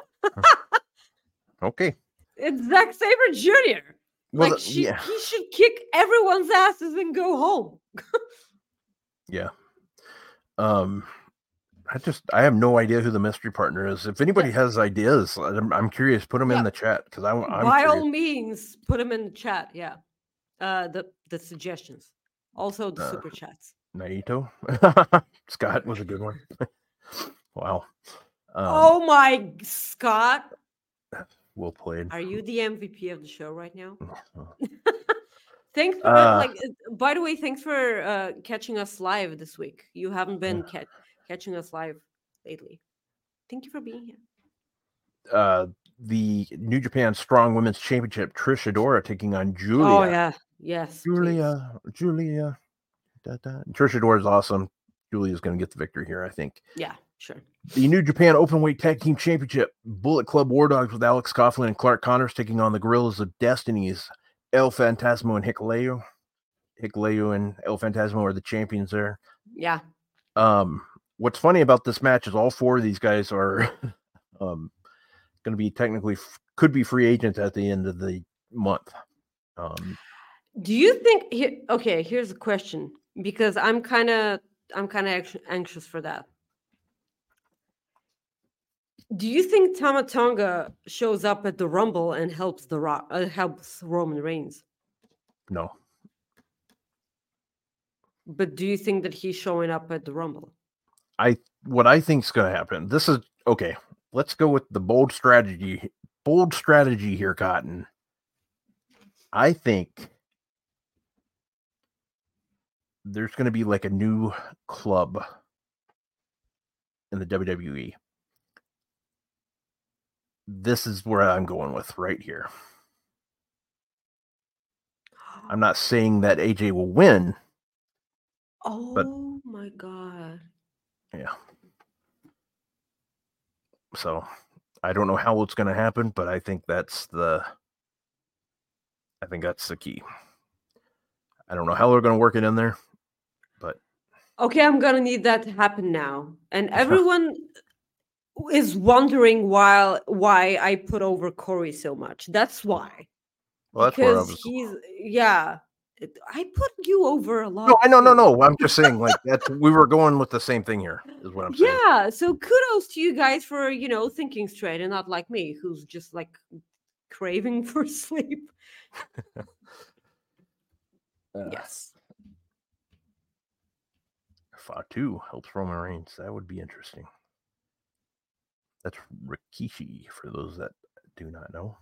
Okay. It's Zack Sabre Junior Well, like, she, yeah. he should kick everyone's asses and go home. yeah. Um, I just, I have no idea who the mystery partner is. If anybody yeah. has ideas, I'm, I'm curious. Put them yeah. in the chat because I'm. I'm By curious. all means, put them in the chat. Yeah. Uh, the the suggestions, also the uh, super chats. Naito, Scott was a good one. Wow. Um, oh my, Scott. Well played. Are you the M V P of the show right now? Thanks for uh, like. By the way, thanks for uh, catching us live this week. You haven't been ca- catching us live lately. Thank you for being here. Uh, the New Japan Strong Women's Championship, Trish Adora taking on Julia. Oh yeah, yes, Julia, please. Julia. Da, da. Trish Adora is awesome. Julia's going to get the victory here, I think. Yeah, sure. The New Japan Openweight Tag Team Championship, Bullet Club War Dogs with Alex Coughlin and Clark Connors taking on the Gorillas of Destinies, El Fantasmo and Hikuleo. Hikuleo and El Fantasmo are the champions there. Yeah. Um, what's funny about this match is all four of these guys are um, going to be technically, could be free agents at the end of the month. Um, Do you think, here, okay, here's a question, because I'm kind of, I'm kind of anxious for that. Do you think Tama Tonga shows up at the Rumble and helps the Rock, uh, helps Roman Reigns? No. But do you think that he's showing up at the Rumble? I what I think is going to happen. This is okay. Let's go with the bold strategy. Bold strategy here, Cotton. I think there's going to be like a new club in the W W E. This is where I'm going with right here. I'm not saying that A J will win. Oh but, my God. Yeah. So I don't know how it's going to happen, but I think that's the, I think that's the key. I don't know how they're going to work it in there, but. Okay, I'm going to need that to happen now. And everyone is wondering why why I put over Corey so much. That's why. Well, that's because where I was... he's yeah. I put you over a lot. No, I know, no, no. I'm just saying, like that's we were going with the same thing here. Is what I'm saying. Yeah. So kudos to you guys for you know thinking straight and not like me, who's just like craving for sleep. uh, yes. Fatu helps Roman Reigns. That would be interesting. That's Rikishi, for those that do not know.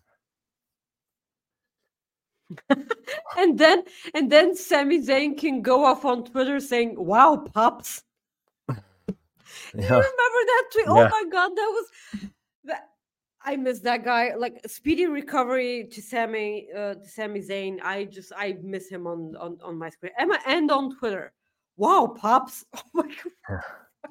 and then and then Sami Zayn can go off on Twitter saying, "Wow, pops." Yeah. You remember that tweet? Yeah. Oh my God, that was that. I miss that guy. Like speedy recovery to Sami, uh, to Sami Zayn. I just I miss him on on on my screen and, and on Twitter. Wow, pops! Oh my God.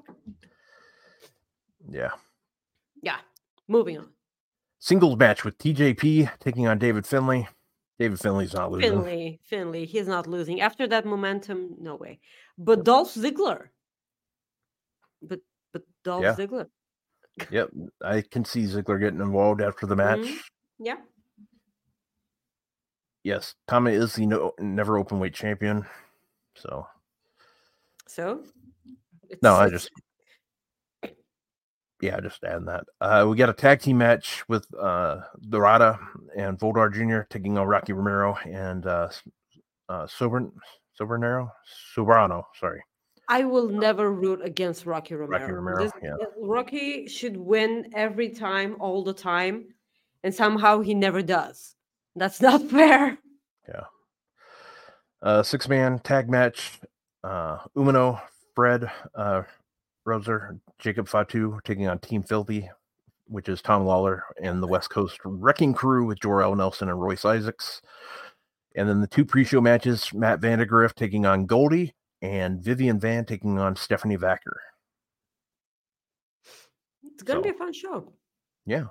Yeah. Yeah. Moving on. Singles match with T J P taking on David Finlay. David Finlay's not losing. Finlay, Finlay, he's not losing. After that momentum, no way. But Dolph Ziggler. But but Dolph yeah. Ziggler. Yep, I can see Ziggler getting involved after the match. Mm-hmm. Yeah. Yes, Tama is the no, never open weight champion. So. So. It's, no, I it's... just. Yeah, just adding that. Uh, we got a tag team match with uh, Dorada and Voldar Junior taking on Rocky Romero and uh, uh, Sober, Sobernero, Sobrano. Sorry, I will never root against Rocky Rocky Romero. Romero. This Yeah, uh, Rocky should win every time, all the time, and somehow he never does. That's not fair. yeah. Uh, six man tag match. Uh, Umino, Fred, uh, Roser, Jacob Fatu taking on Team Filthy, which is Tom Lawler and the West Coast Wrecking Crew with Jor-El Nelson and Royce Isaacs. And then the two pre-show matches, Matt Vandegrift taking on Goldie and Vivian Van taking on Stephanie Vacker. It's gonna So, be a fun show. Yeah.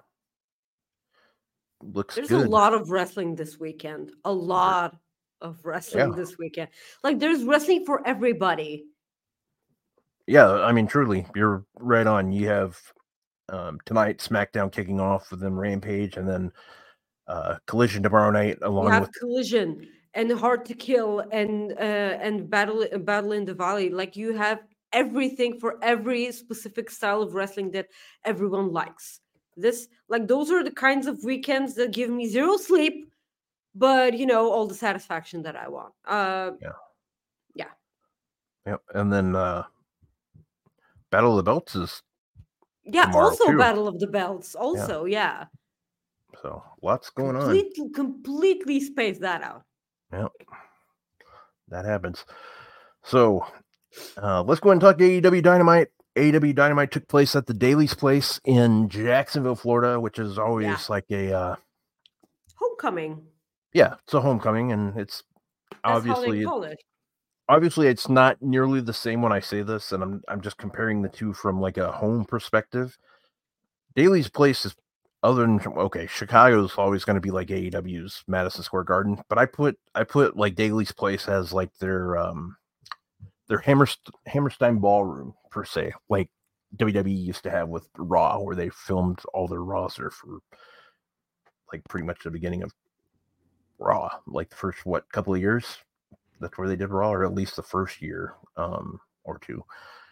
Looks There's good. a lot of wrestling this weekend. A lot of wrestling Yeah. this weekend. Like there's wrestling for everybody. Yeah, I mean, truly, you're right on. You have um, tonight SmackDown kicking off with them Rampage, and then uh, Collision tomorrow night, along You have with Collision and Hard to Kill and uh, and Battle Battle in the Valley. Like you have everything for every specific style of wrestling that everyone likes. This like those are the kinds of weekends that give me zero sleep, but you know all the satisfaction that I want. Uh, yeah, yeah, yep, and then uh, Battle of the Belts is yeah. tomorrow, Also, too. Battle of the Belts. Also, yeah. So lots going completely, on. Completely space that out. Yep, that happens. So uh, let's go ahead and talk A E W Dynamite. A E W Dynamite took place at the Daily's Place in Jacksonville, Florida, which is always Yeah. like a uh, homecoming. Yeah, it's a homecoming, and it's That's obviously how they call it. Obviously, it's not nearly the same when I say this, and I'm I'm just comparing the two from like a home perspective. Daily's Place is other than okay, Chicago's always going to be like A E W's Madison Square Garden, but I put I put like Daily's Place as like their um their Hammerst- Hammerstein Ballroom per se, like W W E used to have with Raw, where they filmed all their Raws there for like pretty much the beginning of Raw, like the first what couple of years. That's where they did Raw, or at least the first year um, or two.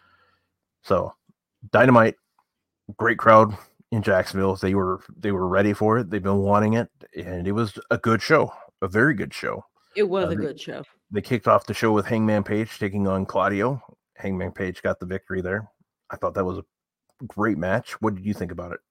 So, Dynamite, great crowd in Jacksonville. They were they were ready for it. They've been wanting it, and it was a good show, a very good show. It was uh, a they, good show. They kicked off the show with Hangman Page taking on Claudio. Hangman Page got the victory there. I thought that was a great match. What did you think about it?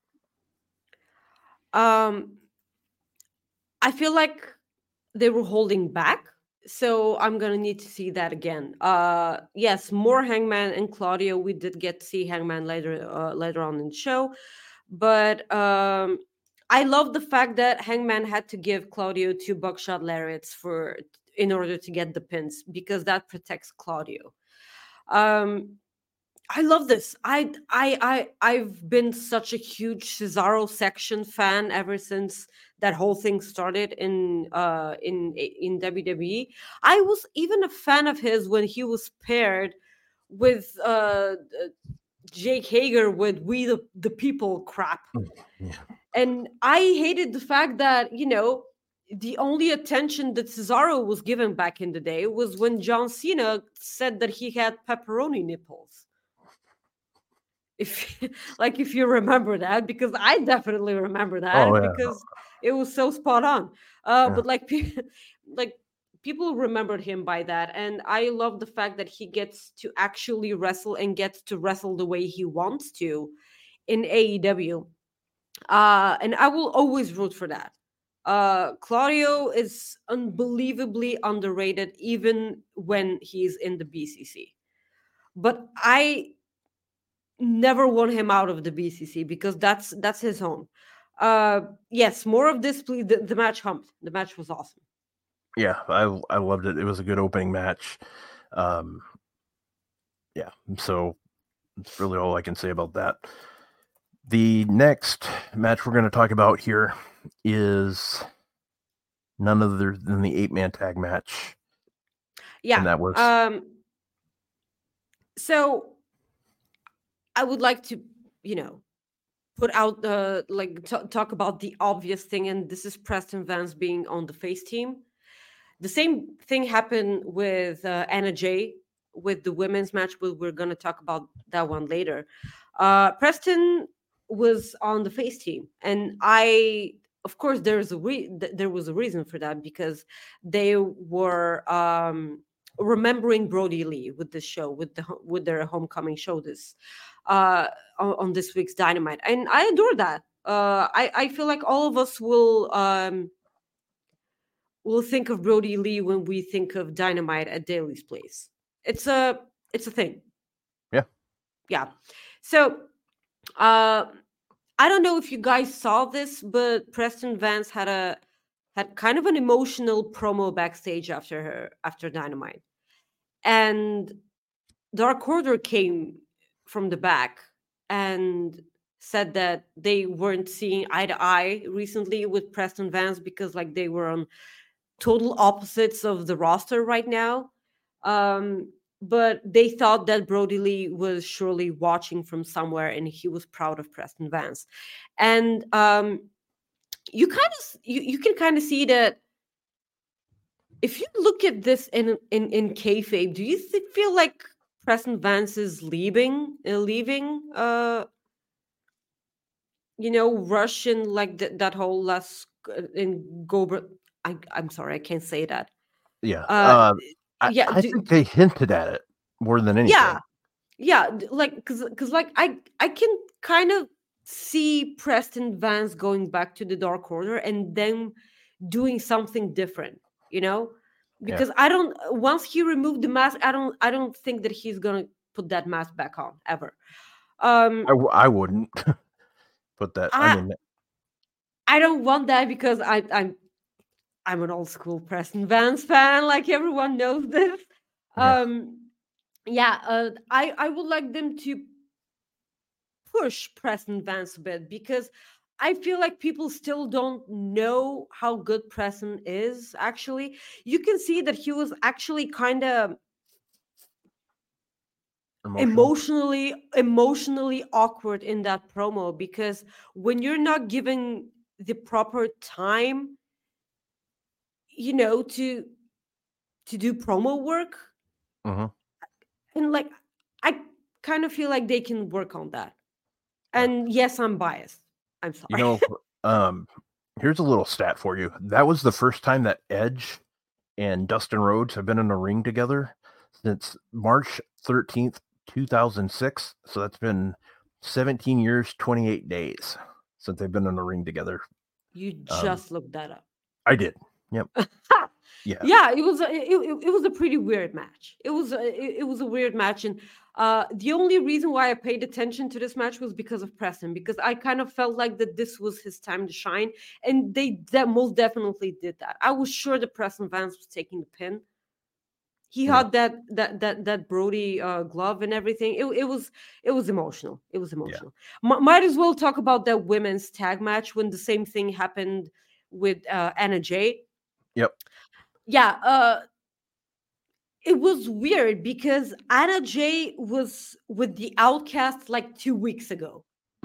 Um, I feel like they were holding back. So I'm gonna need to see that again. Uh, yes, more Hangman and Claudio. We did get to see Hangman later, uh, later on in the show, but um, I love the fact that Hangman had to give Claudio two buckshot lariats for in order to get the pins because that protects Claudio. Um, I love this. I I I I've been such a huge Cesaro section fan ever since that whole thing started in uh in in W W E. I was even a fan of his when he was paired with uh Jake Hager with We the, the People crap. Yeah. And I hated the fact that, you know, the only attention that Cesaro was given back in the day was when John Cena said that he had pepperoni nipples. If like if you remember that, because I definitely remember that Oh, yeah. because it was so spot on. Uh, Yeah. But like, pe- like people remembered him by that, and I love the fact that he gets to actually wrestle and gets to wrestle the way he wants to in A E W. Uh, and I will always root for that. Uh, Claudio is unbelievably underrated, even when he's in the B C C. But I never want him out of the B C C because that's that's his home. Uh, yes, more of this, please. The, the match humped. The match was awesome. Yeah, I I loved it. It was a good opening match. Um, yeah, so that's really all I can say about that. The next match we're going to talk about here is none other than the eight-man tag match. Yeah, and that was um. So I would like to, you know, put out the like t- talk about the obvious thing, and this is Preston Vance being on the face team. The same thing happened with uh, Anna Jay with the women's match, but we're going to talk about that one later. Uh, Preston was on the face team, and I of course, there's a re- th- there was a reason for that, because they were um, remembering Brody Lee with this show, with the ho- with their homecoming show this uh, on, on this week's Dynamite, and I adore that. Uh, I I feel like all of us will um, will think of Brody Lee when we think of Dynamite at Daly's Place. It's a it's a thing. Yeah. Yeah. So uh I don't know if you guys saw this, but Preston Vance had a had kind of an emotional promo backstage after her after Dynamite. And Dark Order came from the back and said that they weren't seeing eye to eye recently with Preston Vance, because like they were on total opposites of the roster right now. Um, but they thought that Brody Lee was surely watching from somewhere, and he was proud of Preston Vance. And um, you kind of you, you can kind of see that if you look at this in in in kayfabe, do you th- feel like Preston Vance is leaving, uh, leaving, uh, you know, Russian, like th- that whole last uh, in Gober? I I'm sorry, I can't say that. Yeah. Uh, Uh, I, yeah, I do, think they hinted at it more than anything. yeah, yeah, d- like because because like I I can kind of see Preston Vance going back to the Dark Order and then doing something different, you know, Yeah. because I don't once he removed the mask, I don't I don't think that he's gonna put that mask back on ever. Um, I, w- I wouldn't put that. I I mean, I don't want that, because I I'm I'm an old school Preston Vance fan, like everyone knows this. yeah. Um, yeah, uh, I I would like them to push Preston Vance a bit, because I feel like people still don't know how good Preston is. Actually, you can see that he was actually kind of Emotional. emotionally emotionally awkward in that promo, because when you're not given the proper time, you know, to to do promo work, hmm and like I kind of feel like they can work on that. Yeah. And yes, I'm biased. I'm sorry. You know, um, here's a little stat for you. That was the first time that Edge and Dustin Rhodes have been in a ring together since March thirteenth, two thousand six. So that's been seventeen years, twenty-eight days since they've been in a ring together. You Um, just looked that up. I did. Yep. Yeah. Yeah, it was a, it, it, it was a pretty weird match. It was a, it, it was a weird match, and uh, the only reason why I paid attention to this match was because of Preston, because I kind of felt like that this was his time to shine, and they that most definitely did that. I was sure that Preston Vance was taking the pin. He Yeah. had that that that that Brody uh, glove and everything. It, it was it was emotional. It was emotional. M- might as well talk about that women's tag match when the same thing happened with uh, Anna Jay. Yep. Yeah, uh, it was weird because Anna Jay was with the Outcast like two weeks ago.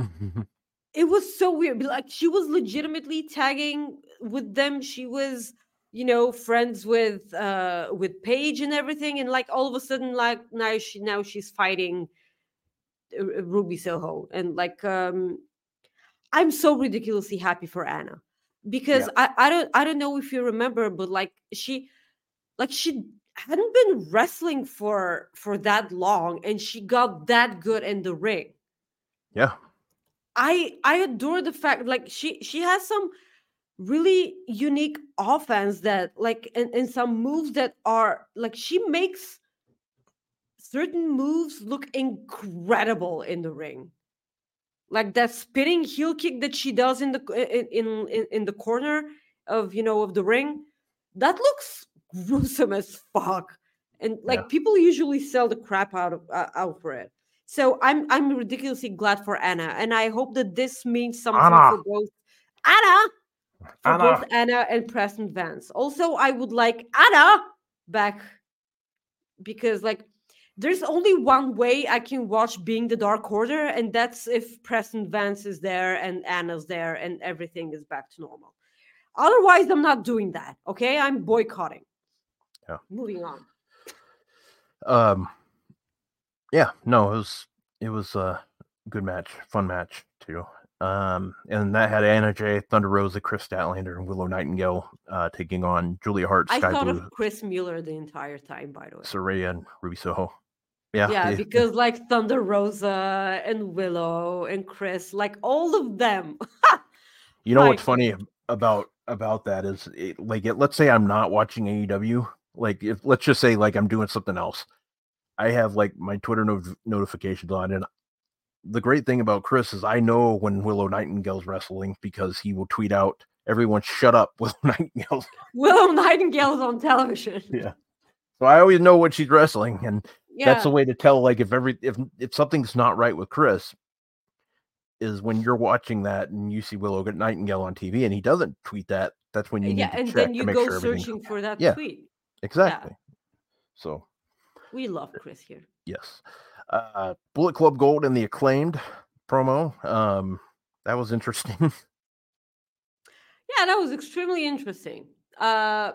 It was so weird. Like she was legitimately tagging with them. She was, you know, friends with uh with Paige and everything. And like all of a sudden, like now she now she's fighting uh, uh, Ruby Soho. And like um I'm so ridiculously happy for Anna. Because Yeah. I, I don't I don't know if you remember, but like she like she hadn't been wrestling for for that long, and she got that good in the ring. Yeah. I I adore the fact like she she has some really unique offense that like and, and some moves that are like she makes certain moves look incredible in the ring. Like that spinning heel kick that she does in the in in, in in the corner of you know of the ring, that looks gruesome as fuck. And like Yeah. people usually sell the crap out of uh, out for it. So I'm I'm ridiculously glad for Anna, and I hope that this means something Anna. for both Anna for both Anna. Anna and Preston Vance. Also, I would like Anna back because like there's only one way I can watch Being the Dark Order, and that's if Preston Vance is there and Anna's there and everything is back to normal. Otherwise, I'm not doing that. Okay, I'm boycotting. Yeah. Moving on. Um. Yeah. No, it was it was a good match, fun match too. Um, and that had Anna Jay, Thunder Rosa, Chris Statlander, and Willow Nightingale uh, taking on Julia Hart, I Sky thought Blue, of Chris Mueller the entire time, by the way. Saraya, and Ruby Soho. Yeah, Yeah, yeah. because like Thunder Rosa and Willow and Chris, like all of them. You know My what's funny about about that is, it, like, it, let's say I'm not watching A E W. Like, if let's just say like I'm doing something else, I have like my Twitter no- notifications on, and the great thing about Chris is I know when Willow Nightingale's wrestling because he will tweet out, "Everyone, shut up, Willow Nightingale." Willow Nightingale's on television. Yeah. So I always know when she's wrestling, and Yeah. that's the way to tell. Like, if every if if something's not right with Chris, is when you're watching that and you see Willow Nightingale on T V and he doesn't tweet that. That's when you yeah, need to and check then to you make go sure everything's searching for that Yeah. tweet. exactly. So We love Chris here. yes, uh, Bullet Club Gold and the Acclaimed promo. Um, that was interesting. Yeah, that was extremely interesting. Uh,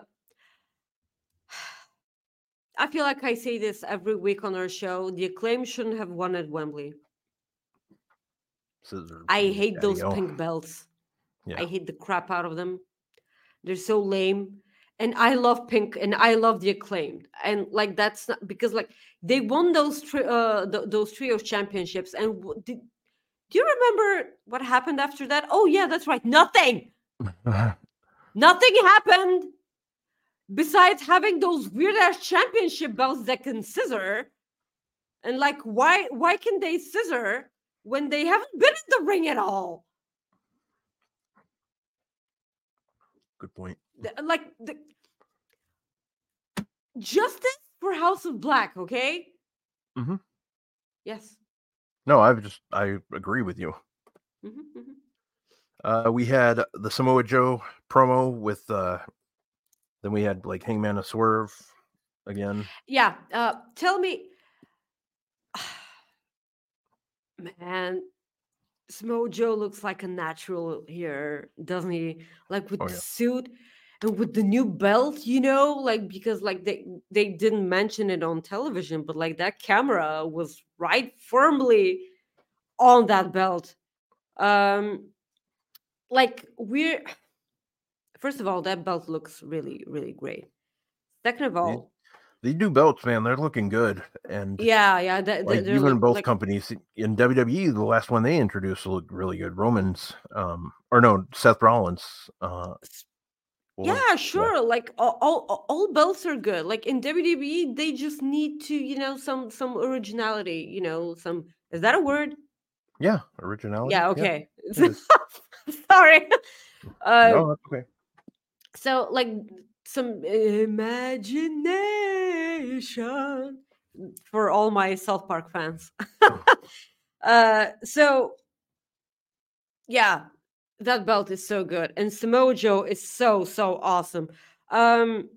I feel like I say this every week on our show. The Acclaim shouldn't have won at Wembley. Scissor, I and hate those Daddy-O. pink belts. Yeah. I hate the crap out of them. They're so lame. And I love pink and I love the Acclaimed. And like that's not because like they won those tri- uh th- those trios championships. And w- did, do you remember what happened after that? Oh yeah, that's right. Nothing. Nothing happened besides having those weird ass championship belts that can scissor. And like, why why can they scissor when they haven't been in the ring at all? Good point. The- Like the justice for House of Black, okay? Mhm. Yes. No, I just I agree with you. Mhm, mhm. Uh, we had the Samoa Joe promo with uh, then we had like Hangman and Swerve again. Yeah. Uh, tell me, man, Samoa Joe looks like a natural here, doesn't he? Like with Oh, the yeah. suit and with the new belt, you know, like because like they they didn't mention it on television, but like that camera was right firmly on that belt. Um, like we're first of all, that belt looks really, really great. Second of all, These new belts, man, they're looking good. And yeah, yeah, they, like they're even look- both like, companies in W W E, the last one they introduced looked really good. Roman's, um, or no, Seth Rollins. Uh, well, yeah, sure. Like all, all, all belts are good. Like in W W E, they just need to, you know, some some originality. You know, some is that a word? yeah, originality. Yeah, okay. it is. Sorry. Uh, No, that's okay. So like some imagination for all my South Park fans. uh, so yeah, that belt is so good, and Samoa Joe is so so awesome. Um,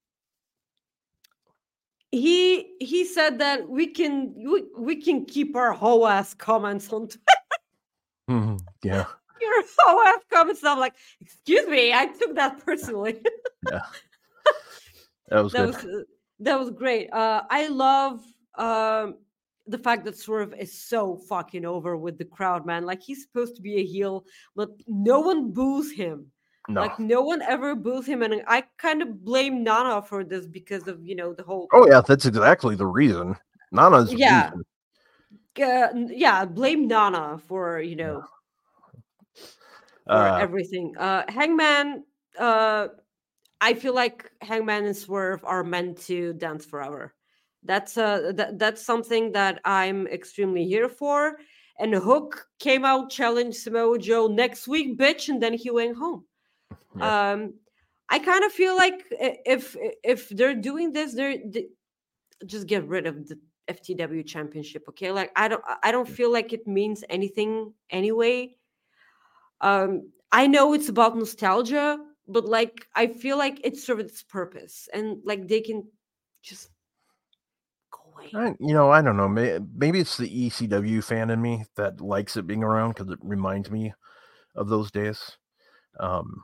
he he said that we can we, we can keep our whole ass comments on Twitter. Mhm, yeah, Your whole ass comments. I'm like, excuse me, I took that personally. yeah. That was that good. was uh, that was great. Uh, I love um, the fact that Swerve is so fucking over with the crowd, man. Like he's supposed to be a heel, but no one boos him. No. Like no one ever boos him, and I kind of blame Nana for this because of you know the whole Oh yeah, that's exactly the reason. Nana's the Yeah. reason. uh, n- yeah blame Nana for you know for Uh, everything. Uh, Hangman. Uh, I feel like Hangman and Swerve are meant to dance forever. That's uh that, that's something that I'm extremely here for. And Hook came out, challenged Samoa Joe next week, bitch, and then he went home. Yeah. Um, I kind of feel like i- if if they're doing this, they're they, just get rid of the F T W championship, okay? Like I don't I don't feel like it means anything anyway. Um, I know it's about nostalgia, but like I feel like it served its purpose, and like they can just go away. I, you know, I don't know. May, maybe it's the E C W fan in me that likes it being around because it reminds me of those days. Um,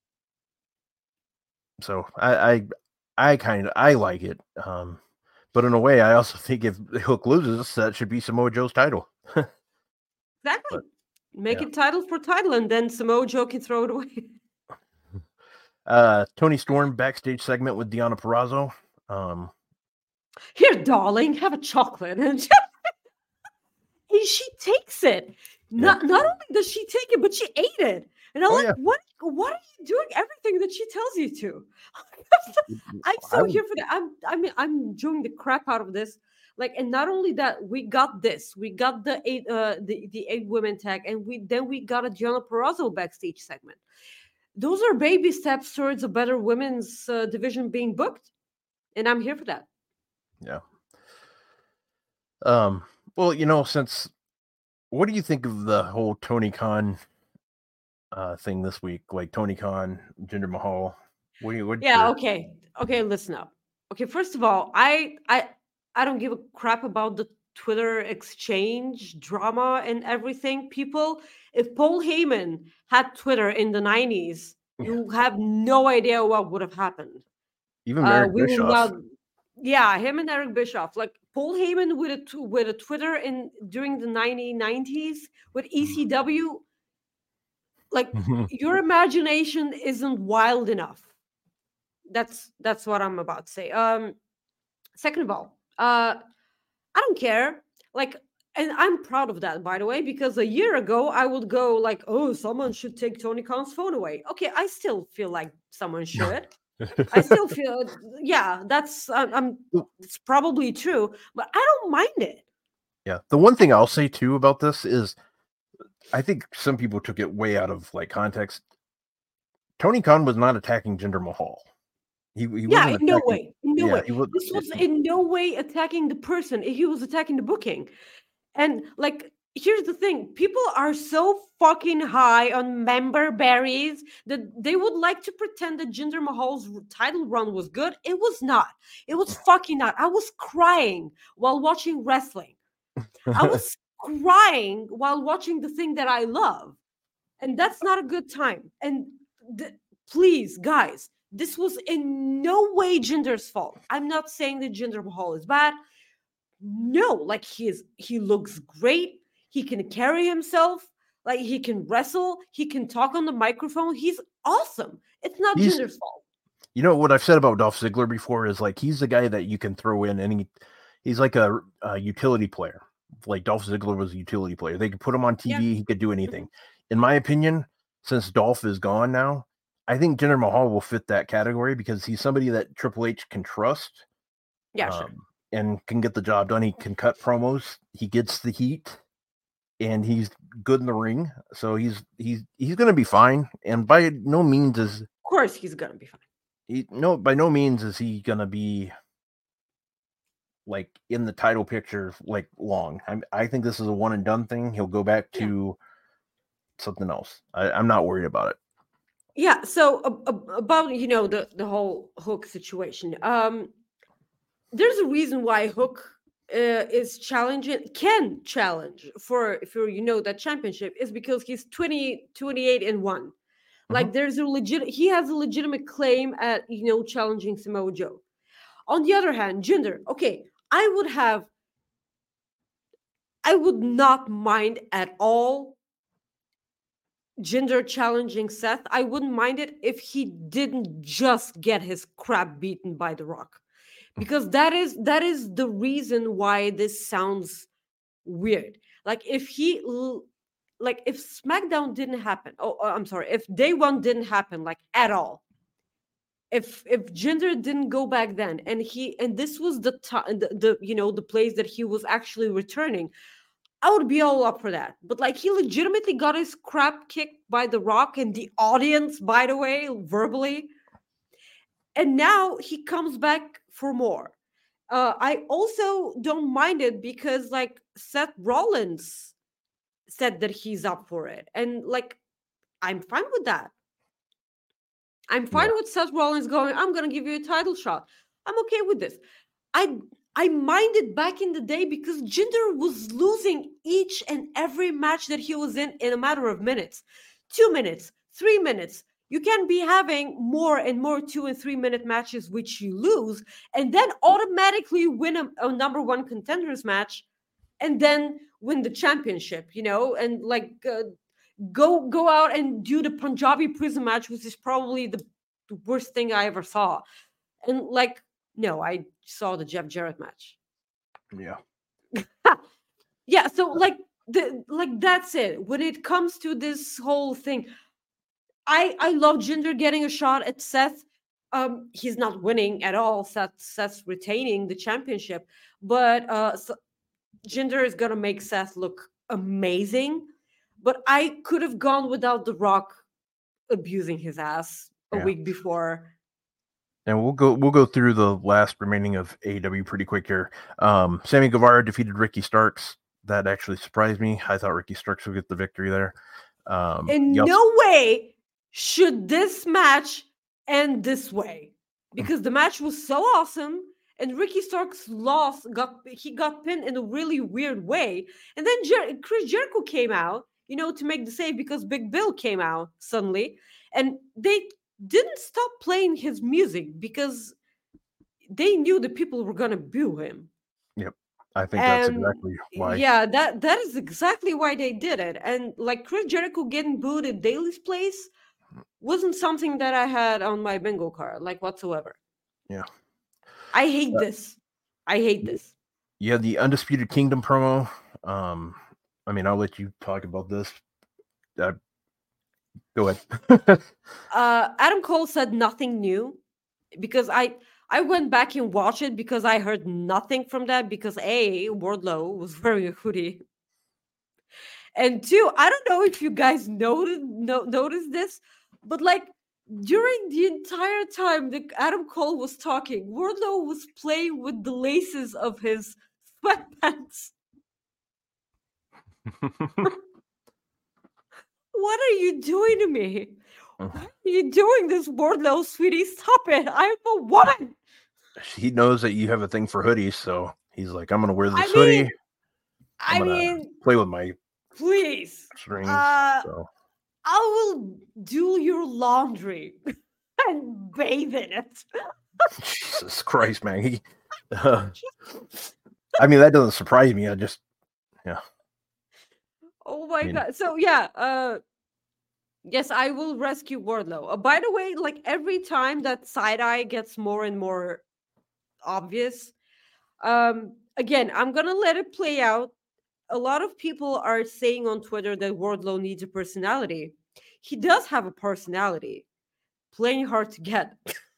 so I, I, I kind of I like it. Um, but in a way, I also think if Hook loses, that should be Samoa Joe's title. Exactly. Make Yeah. it title for title, and then Samoa Joe can throw it away. Uh, Tony Storm backstage segment with Deonna Purrazzo. Um, Here, darling, have a chocolate. And she, and she takes it. Not not only does she take it, but she ate it. And I'm Oh, like, yeah. what what are you doing? Everything that she tells you to. I'm I so would- here for that. I'm I mean I'm enjoying the crap out of this. Like, and not only that, we got this. We got the eight uh the, the eight women tag, and we then we got a Deonna Purrazzo backstage segment. Those are baby steps towards a better women's uh, division being booked. And I'm here for that. Yeah. Um, well, you know, since what do you think of the whole Tony Khan uh thing this week? Like Tony Khan, Jinder Mahal. What do you what Yeah, okay. Okay, listen up. Okay, first of all, I I I don't give a crap about the Twitter exchange drama and everything. People, if Paul Heyman had Twitter in the nineties, you have no idea what would have happened. even Uh, Eric we will Bischoff? not. Yeah, him and Eric Bischoff, like Paul Heyman with a tw- with a Twitter in during the nineteen nineties with E C W. Like, your imagination isn't wild enough. That's that's what I'm about to say. Um, second of all, uh, I don't care. Like, and I'm proud of that, by the way, because a year ago I would go like, "Oh, someone should take Tony Khan's phone away." Okay, I still feel like someone should. I still feel, yeah, that's I'm, I'm it's probably true, but I don't mind it. Yeah. The one thing I'll say too about this is I think some people took it way out of like context. Tony Khan was not attacking Jinder Mahal. He, he Yeah, wasn't in no attacking- way, in no yeah, way. he was- This was it- in no way attacking the person. He was attacking the booking. And like, here's the thing: people are so fucking high on member berries that they would like to pretend that Jinder Mahal's title run was good. It was not. It was fucking not. I was crying while watching wrestling. I was crying while watching the thing that I love, and that's not a good time. And th- please, guys, this was in no way Jinder's fault. I'm not saying that Jinder Mahal is bad. No, like he is, he looks great. He can carry himself. Like, he can wrestle. He can talk on the microphone. He's awesome. It's not He's- Jinder's fault. You know what I've said about Dolph Ziggler before is like he's the guy that you can throw in and he, he's like a, a utility player. Like Dolph Ziggler was a utility player. They could put him on T V, Yeah. he could do anything. In my opinion, since Dolph is gone now, I think Jinder Mahal will fit that category because he's somebody that Triple H can trust. Yeah, sure. um, and can get the job done. He can cut promos. He gets the heat, and he's good in the ring. So he's he's he's going to be fine. And by no means is Of course, he's gonna be fine. he no by no means is he going to be like in the title picture like long. I I think this is a one and done thing. He'll go back Yeah. to something else. I, I'm not worried about it. Yeah. So uh, uh, about you know the the whole Hook situation. Um, there's a reason why Hook uh, is challenging, can challenge for for you know that championship is because he's twenty, twenty-eight and one. Like, there's a legit, he has a legitimate claim at you know challenging Samoa Joe. On the other hand, Jinder, okay, I would have, I would not mind at all Jinder challenging Seth. I wouldn't mind it if he didn't just get his crap beaten by The Rock, because that is that is the reason why this sounds weird. Like, if he l- like if SmackDown didn't happen, oh, oh, I'm sorry, if Day One didn't happen, like, at all, if if Jinder didn't go back then, and he and this was the time, the, the you know the place that he was actually returning, I would be all up for that. But like, he legitimately got his crap kicked by The Rock and the audience, by the way, verbally. And now he comes back for more. Uh, I also don't mind it because like Seth Rollins said that he's up for it. And like, I'm fine with that. I'm fine Yeah. with Seth Rollins going, I'm gonna give you a title shot. I'm okay with this. I I minded back in the day because Jinder was losing each and every match that he was in in a matter of minutes. Two minutes, three minutes. You can be having more and more two and three minute matches which you lose, and then automatically win a, a number one contenders match, and then win the championship, you know, and like uh, go go out and do the Punjabi prison match, which is probably the, the worst thing I ever saw. And like, no, I saw the Jeff Jarrett match. Yeah. Yeah, so like the like that's it. When it comes to this whole thing, I I love Jinder getting a shot at Seth. Um, he's not winning at all. Seth Seth's retaining the championship, but uh, so Jinder is gonna make Seth look amazing. But I could have gone without The Rock abusing his ass a Yeah. week before. And we'll go we'll go through the last remaining of A E W pretty quick here. Um, Sammy Guevara defeated Ricky Starks. That actually surprised me. I thought Ricky Starks would get the victory there. Um, In you also- no way should this match end this way, because the match was so awesome, and Ricky Starks lost. Got he got pinned in a really weird way, and then Jer- Chris Jericho came out, you know, to make the save because Big Bill came out suddenly, and they didn't stop playing his music because they knew the people were gonna boo him. Yep. I think that's And exactly why. yeah, that that is exactly why they did it. And like Chris Jericho getting booed at Daly's place wasn't something that I had on my bingo card, like whatsoever. Yeah. I hate Uh, this. I hate this. You had the Undisputed Kingdom promo. Um, I mean, I'll let you talk about this. Uh, go ahead. Uh, Adam Cole said nothing new because I I went back and watched it because I heard nothing from that because A, Wardlow was wearing a hoodie. And two, I don't know if you guys noted no, noticed this, but like during the entire time that Adam Cole was talking, Wardlow was playing with the laces of his sweatpants. What are you doing to me? Why are you doing this, Wardlow, sweetie? Stop it. I'm a woman. He knows that you have a thing for hoodies, so he's like, I'm going to wear this I hoodie. mean, I'm I gonna mean, play with my please. strings. Uh, so. I will do your laundry and bathe in it. Jesus Christ, man. He, uh, I mean, that doesn't surprise me. I just, yeah. Oh my I mean- god. So yeah, uh yes, I will rescue Wardlow. Uh, by the way, like every time that side eye gets more and more obvious, um again, I'm gonna let it play out. A lot of people are saying on Twitter that Wardlow needs a personality. He does have a personality. Playing hard to get.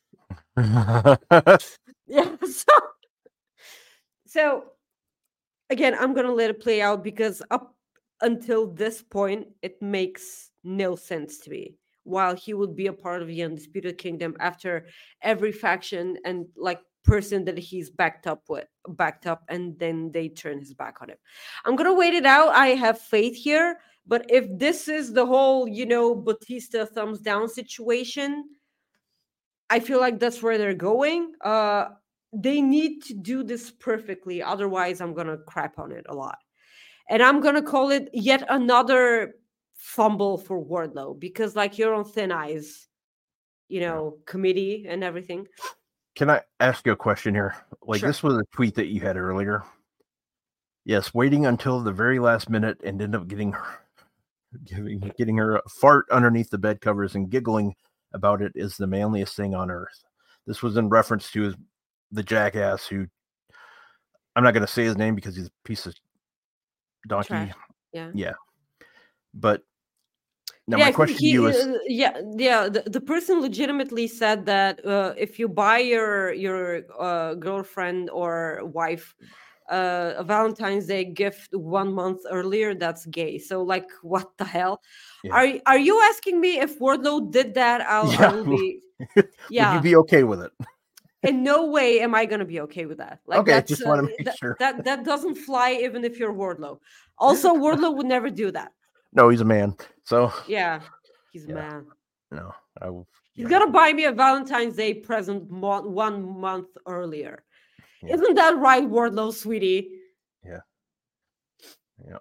Yeah. So, so again, I'm gonna let it play out because up until this point, it makes no sense to me. While he would be a part of the Undisputed Kingdom after every faction and like person that he's backed up with, backed up, and then they turn his back on him. I'm gonna wait it out. I have faith here, but if this is the whole, you know, Batista thumbs down situation, I feel like that's where they're going. Uh, they need to do this perfectly. Otherwise, I'm going to crap on it a lot. And I'm going to call it yet another fumble for Wardlow because, like, you're on thin ice, you know, yeah. committee and everything. Can I ask you a question here? Like, sure. This was a tweet that you had earlier. Yes, waiting until the very last minute and end up getting her, giving, getting her a fart underneath the bed covers and giggling about it is the manliest thing on earth. This was in reference to his, the jackass who, I'm not going to say his name because he's a piece of donkey. Trash. Yeah. Yeah. But now yeah, my question he, to you is, uh, yeah, yeah. The, the person legitimately said that uh, if you buy your, your uh, girlfriend or wife uh, a Valentine's Day gift one month earlier, that's gay. So like, what the hell? Yeah. Are are you asking me if Wardlow did that? I'll, yeah. I'll be. Yeah. Would you be okay with it? In no way am I going to be okay with that. Like, okay, that's, just uh, want to make that, sure. That that doesn't fly even if you're Wardlow. Also, Wardlow would never do that. No, he's a man. So yeah, he's yeah. a man. No, I will. He's yeah. gonna buy me a Valentine's Day present mo- one month earlier. Yeah. Isn't that right, Wardlow, sweetie? Yeah. Yeah.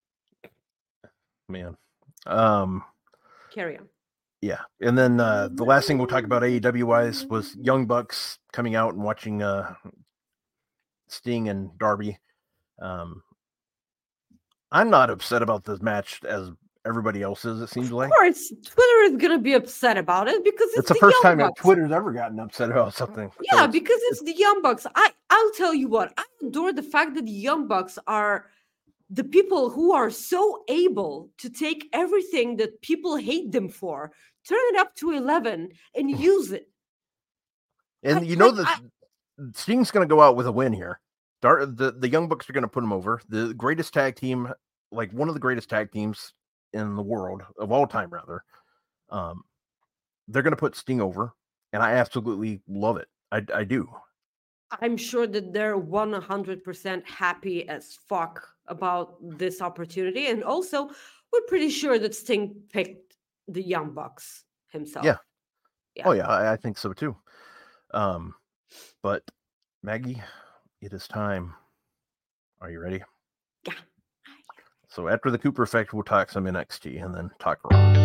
Man. Um. Carry on. Yeah, and then uh, the last thing we'll talk about A E W wise was Young Bucks coming out and watching uh, Sting and Darby. Um, I'm not upset about this match as everybody else is, it seems Of like. course, Twitter is gonna be upset about it because it's, It's the the first Young time that Bucks. Twitter's ever gotten upset about something. So Yeah, it's, because it's, the Young Bucks. I I'll tell you what, I adore the fact that the Young Bucks are the people who are so able to take everything that people hate them for, turn it up to eleven, and use it. and I- you know like, that I- Sting's going to go out with a win here. Dar- the the Young Bucks are going to put him over. The greatest tag team, like one of the greatest tag teams in the world of all time, rather. Um, they're going to put Sting over, and I absolutely love it. I, I do. I'm sure that they're one hundred percent happy as fuck about this opportunity. And also, we're pretty sure that Sting picked the Young Bucks himself. Yeah. Yeah. Oh yeah, I, I think so too. Um, but Maggie, it is time. Are you ready? Yeah. So after the Cooper effect, we'll talk some N X T and then talk Raw.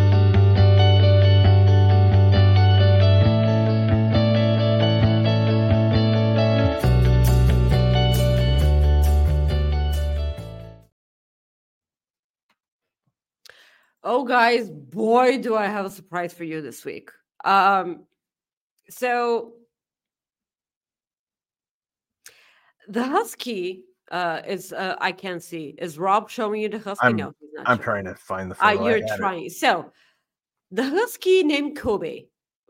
Oh, guys, boy, do I have a surprise for you this week. Um, so the Husky uh, is uh, I can't see. Is Rob showing you the Husky? I'm, no, he's not. I'm showing trying you. to find the Uh, photo. I you're had it. trying. So the Husky named Kobe.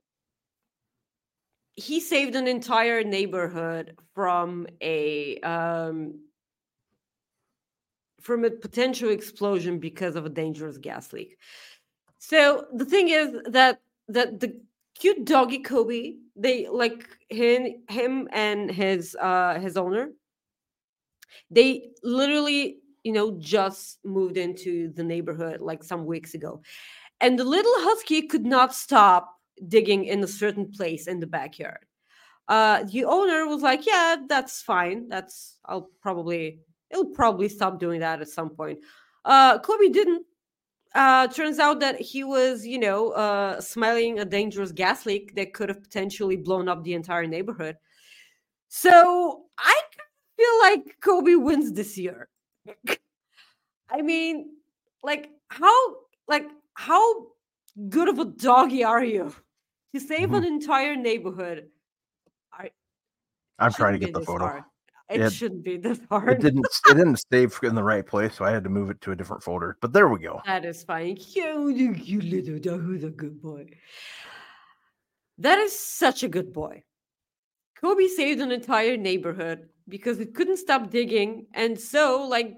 He saved an entire neighborhood from a um, from a potential explosion because of a dangerous gas leak. So the thing is that that the cute doggy Kobe, they like him him and his uh his owner, they literally, you know, just moved into the neighborhood like some weeks ago. And the little husky could not stop digging in a certain place in the backyard. Uh the owner was like, yeah, that's fine. That's I'll probably it'll probably stop doing that at some point. Uh Kobe didn't. Uh, turns out that he was, you know, uh, smelling a dangerous gas leak that could have potentially blown up the entire neighborhood. So I feel like Kobe wins this year. I mean, like how, like how good of a doggy are you to save Mhm. an entire neighborhood? I, I'm trying to shouldn't be get the this photo. hard. It, It- shouldn't be this It hard. didn't. It didn't save in the right place, so I had to move it to a different folder. But there we go. That is fine. You, you, you little dog, who's a good boy. That is such a good boy. Kobe saved an entire neighborhood because it couldn't stop digging, and so like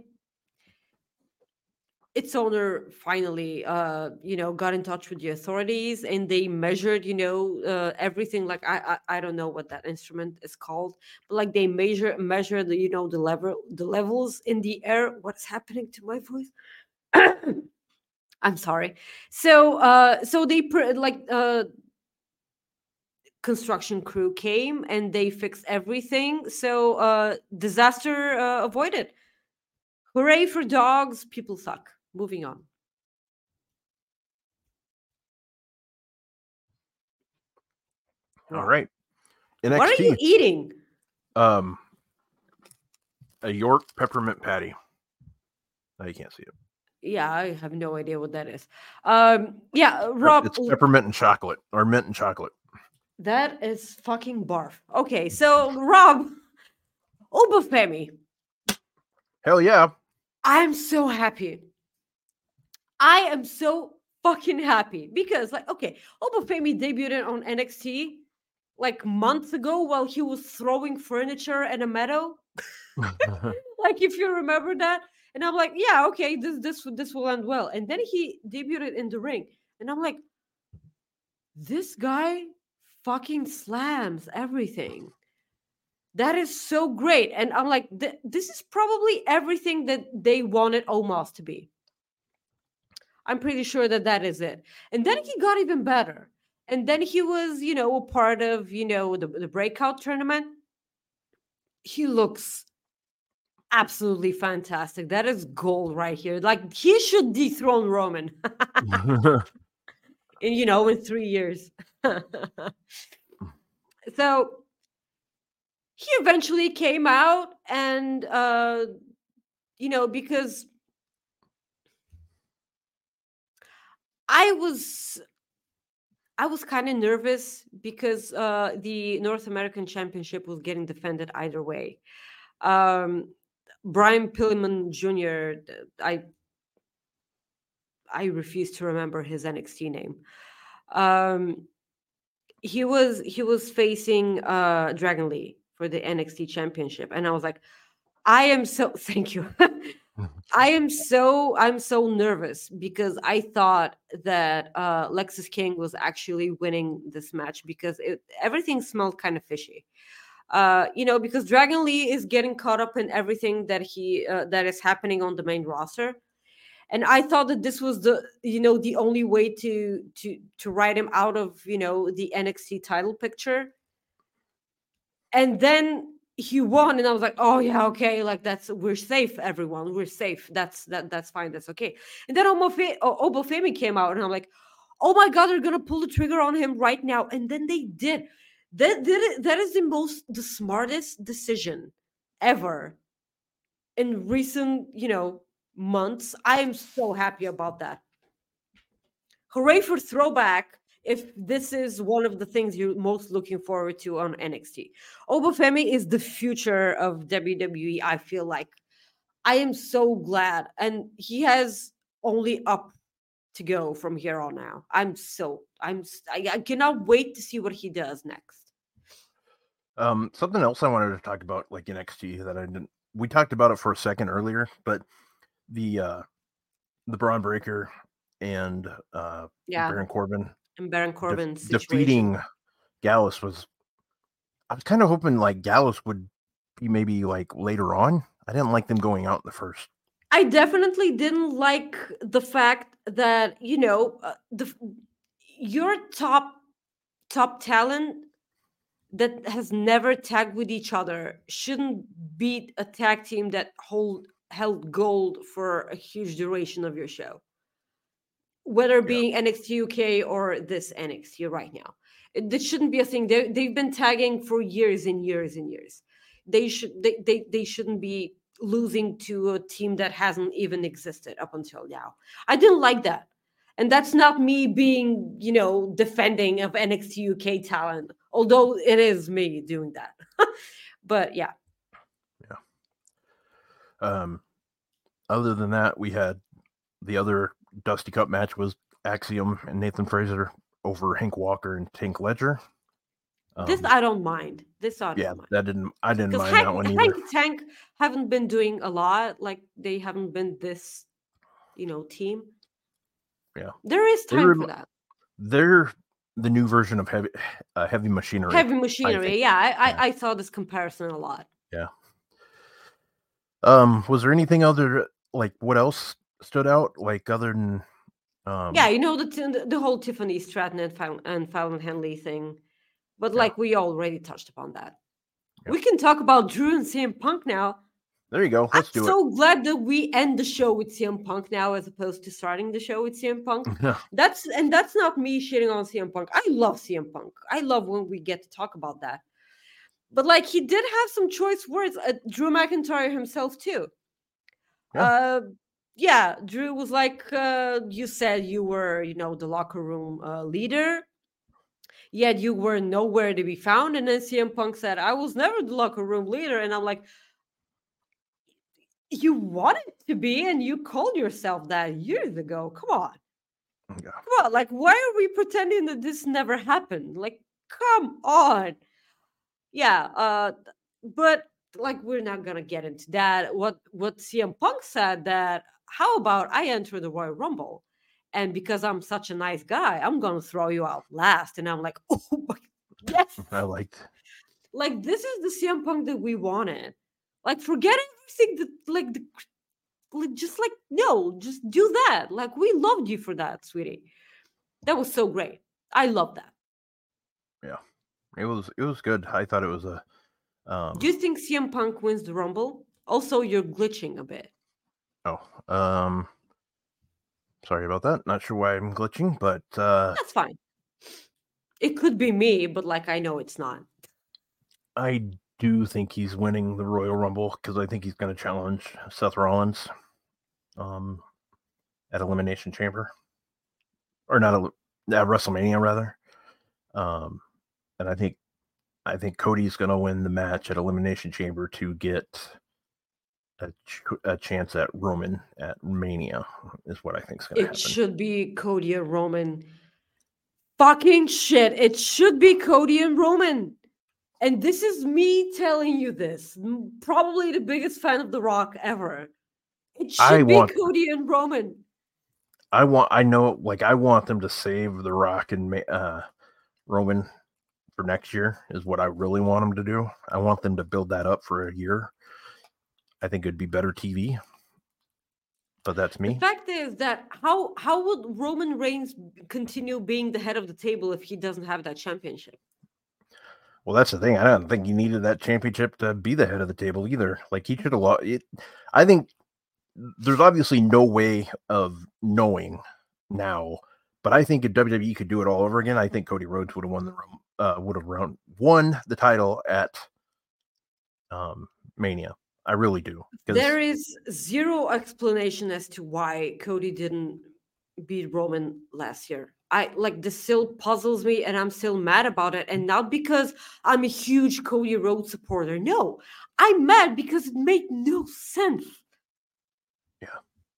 its owner finally, uh, you know, got in touch with the authorities, and they measured, you know, uh, everything. Like I, I, I don't know what that instrument is called, but like they measure, measure the, you know, the level, the levels in the air. What's happening to my voice? I'm sorry. So, uh, so they pr- like uh construction crew came and they fixed everything. So uh disaster uh, avoided. Hooray for dogs. People suck. Moving on. All right. N X T. What are you eating? Um, a York peppermint patty. Oh, you can't see it. Yeah, I have no idea what that is. Um, yeah, Rob. It's peppermint and chocolate, or mint and chocolate. That is fucking barf. Okay, so Rob, Obafemi. Hell yeah. I'm so happy. I am so fucking happy because, like, okay, Obafemi debuted on N X T like months ago while he was throwing furniture in a meadow. Like, if you remember that, and I'm like, yeah, okay, this this this will end well. And then he debuted in the ring, and I'm like, this guy fucking slams everything. That is so great. And I'm like, th- this is probably everything that they wanted Omos to be. I'm pretty sure that that is it. And then he got even better. And then he was, you know, a part of, you know, the, the breakout tournament. He looks absolutely fantastic. That is gold right here. Like, he should dethrone Roman. in, you know, in three years. So he eventually came out and, uh, you know, because I was I was kind of nervous because uh, the North American Championship was getting defended either way. Um, Brian Pillman Junior I I refuse to remember his N X T name. Um, he was he was facing uh, Dragon Lee for the N X T Championship, and I was like, I am so thank you. I am so I'm so nervous because I thought that uh, Lexis King was actually winning this match because it, everything smelled kind of fishy. Uh, you know, because Dragon Lee is getting caught up in everything that he uh, that is happening on the main roster, and I thought that this was the you know the only way to to to write him out of you know the N X T title picture. And then he won, and I was like, "Oh yeah, okay, like that's we're safe, everyone, we're safe. That's that that's fine, that's okay." And then Omofe- O- Obafemi came out, and I'm like, "Oh my god, they're gonna pull the trigger on him right now!" And then they did. That that that is the most the smartest decision ever in recent you know months. I am so happy about that. Hooray for throwback! If this is one of the things you're most looking forward to on N X T, Obafemi is the future of W W E. I feel like I am so glad, and he has only up to go from here on now. I'm so I'm s- I, I cannot wait to see what he does next. Um, something else I wanted to talk about, like N X T, that I didn't. We talked about it for a second earlier, but the uh, the Braun Breaker and uh, Yeah, Baron Corbin and Baron def- Corbin's situation. defeating Gallus was. I was kind of hoping like Gallus would be maybe like later on. I didn't like them going out in the first. I definitely didn't like the fact that you know uh, the your top top talent that has never tagged with each other shouldn't beat a tag team that hold held gold for a huge duration of your show, whether Yeah. being N X T U K or this N X T right now. It, this shouldn't be a thing. They, they've been tagging for years and years and years. They should they, they they shouldn't be losing to a team that hasn't even existed up until now. I didn't like that. And that's not me being, you know, defending of N X T U K talent, although it is me doing that. But yeah. Yeah. Um, other than that, we had the other Dusty Cup match was Axiom and Nathan Fraser over Hank Walker and Tank Ledger. Um, This I don't mind. This I don't yeah, mind. that didn't. I didn't Because mind Hank, that one either. Hank Tank haven't been doing a lot. Like they haven't been this, you know, team. Yeah, There is They time were- for that. They're the new version of heavy uh, heavy machinery. Heavy I machinery. think. Yeah, I, I, Yeah. I saw this comparison a lot. Yeah. Um, was there anything other like what else stood out like other than um Yeah, you know the t- the whole Tiffany Stratton and Fallon, and Fallon Henley thing, but Yeah. like we already touched upon that. Yeah. We can talk about Drew and C M Punk now. There you go. Let's I'm do so glad that we end the show with C M Punk now, as opposed to starting the show with C M Punk. it. Yeah. That's and that's not me shitting on C M Punk. I love C M Punk. I love when we get to talk about that. But like he did have some choice words. Uh, Drew McIntyre himself too. Yeah. Uh, yeah. Drew was like, uh, you said you were, you know, the locker room uh, leader. Yet you were nowhere to be found. And then C M Punk said, "I was never the locker room leader." And I'm like, you wanted to be, and you called yourself that years ago. Come on. Yeah. Come on. Like, why are we pretending that this never happened? Like, come on. Yeah. Uh, but like, we're not gonna get into that. What what C M Punk said that, how about I enter the Royal Rumble? And because I'm such a nice guy, I'm gonna throw you out last. And I'm like, oh my yes. I liked. Like, this is the C M Punk that we wanted. Like, forget everything that like the like, just like no, just do that. Like, we loved you for that, sweetie. That was so great. I love that. Yeah. It was it was good. I thought it was a um Do you think C M Punk wins the Rumble? Also, you're glitching a bit. oh um sorry about that. Not sure why I'm glitching, but uh That's fine. It could be me, but like I know it's not. I do think he's winning the Royal Rumble because I think he's going to challenge Seth Rollins um, at Elimination Chamber. or not a uh, WrestleMania rather. Um, and I think I think Cody's going to win the match at Elimination Chamber to get a, ch- a chance at Roman at Mania. Is what I think is going to It happen. should be Cody and Roman. Fucking shit! It should be Cody and Roman. And this is me telling you this. M- Probably the biggest fan of The Rock ever. It should I be want- Cody and Roman. I want. I know. Like I want them to save The Rock and Ma- uh, Roman for next year. Is what I really want them to do. I want them to build that up for a year. I think it'd be better T V. But that's me. The fact is that how how would Roman Reigns continue being the head of the table if he doesn't have that championship? Well, that's the thing. I don't think he needed that championship to be the head of the table either. Like he should have lost it. I think there's obviously no way of knowing now, but I think if W W E could do it all over again, I think Cody Rhodes would have won the uh, would have round, won the title at um, Mania. I really do. There is zero explanation as to why Cody didn't beat Roman last year. I like this still puzzles me, and I'm still mad about it. And not because I'm a huge Cody Rhodes supporter. No, I'm mad because it made no sense. Yeah.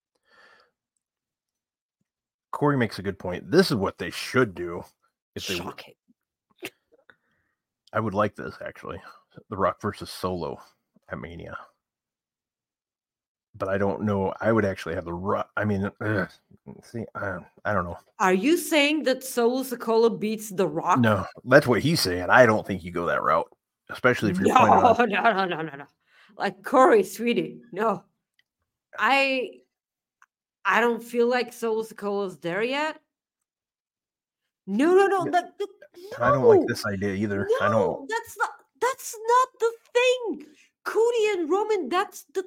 Corey makes a good point. This is what they should do. If they, Shocking. I would like this actually. The Rock versus Solo at Mania. But I don't know. I would actually have the Rock. I mean, ugh, see, I, I don't know. Are you saying that Solo Sikoa beats The Rock? No, that's what he's saying. I don't think you go that route, especially if you're no, planning no, no, no, no, no. Like Corey, sweetie, no. I, I don't feel like Solo Sikoa's there yet. No, no, no. Yeah. That, that, no. I don't like this idea either. No, I don't. that's not. That's not the thing. Cody and Roman. That's the.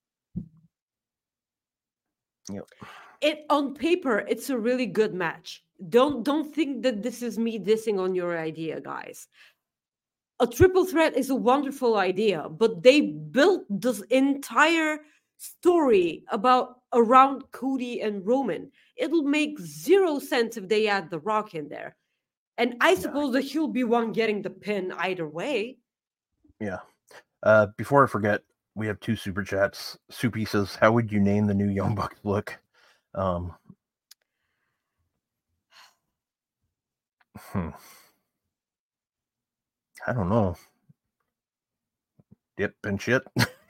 Yep. It on paper, it's a really good match. Don't don't think that this is me dissing on your idea, guys. A triple threat is a wonderful idea, but they built this entire story about around Cody and Roman. It'll make zero sense if they add The Rock in there. And I suppose that he'll be one getting the pin either way. Yeah. Uh, before I forget, we have two super chats. Soupy says, "How would you name the new Young Bucks look?" Um, hmm. I don't know. Dip and shit.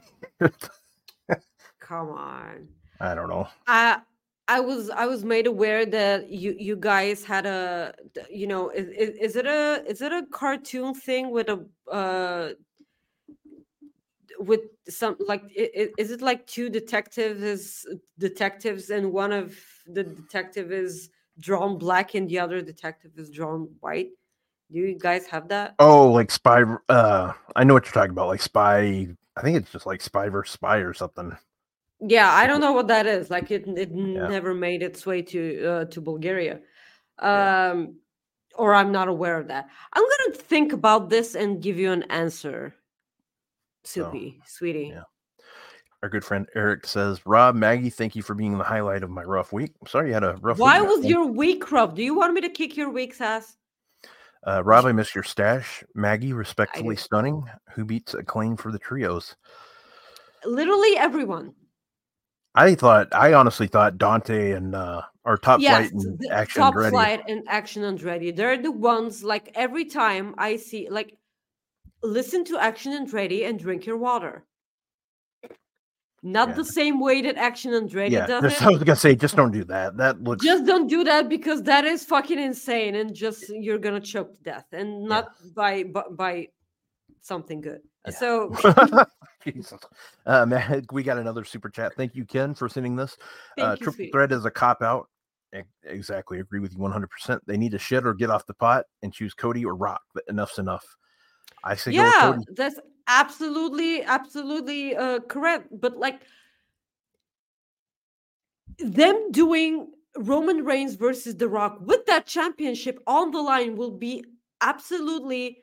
Come on. I don't know. I I was I was made aware that you you guys had a you know is, is, is it a is it a cartoon thing with a uh with some like is, is it like two detectives is detectives and one of the detective is drawn black and the other detective is drawn white? Do you guys have that? Oh, like spy. Uh, I know what you're talking about. Like spy. I think it's just like spy versus spy or something. Yeah, I don't know what that is. Like it, it Yeah. never made its way to uh, to Bulgaria, um, Yeah. or I'm not aware of that. I'm gonna think about this and give you an answer, Soupy, So, sweetie. yeah. Our good friend Eric says, "Rob, Maggie, thank you for being the highlight of my rough week. I'm sorry you had a rough Why week. was your week rough? Do you want me to kick your week's ass? Uh, Rob, I missed your stash. Maggie, respectfully stunning. Who beats Acclaim for the trios? Literally everyone. I thought, I honestly thought Dante and uh, our Top Yes, Flight and the Action Top Ready. Flight and Action and Ready. They're the ones. Like every time I see, like, listen to Action and Ready and drink your water. Not Yeah. the same way that Action and Ready Yeah, does just, it. I was gonna say, just don't do that. That looks Just don't do that because that is fucking insane and just you're gonna choke to death and not by, by by something good. Yeah. So Jesus. Uh, man, we got another super chat. Thank you, Ken, for sending this. Thank Uh, you, triple sweetie. threat is a cop out. E- Exactly, agree with you one hundred percent. They need to shit or get off the pot and choose Cody or Rock. But enough's enough. I say go with yeah, Cody. that's absolutely, absolutely uh, correct. But like them doing Roman Reigns versus The Rock with that championship on the line will be absolutely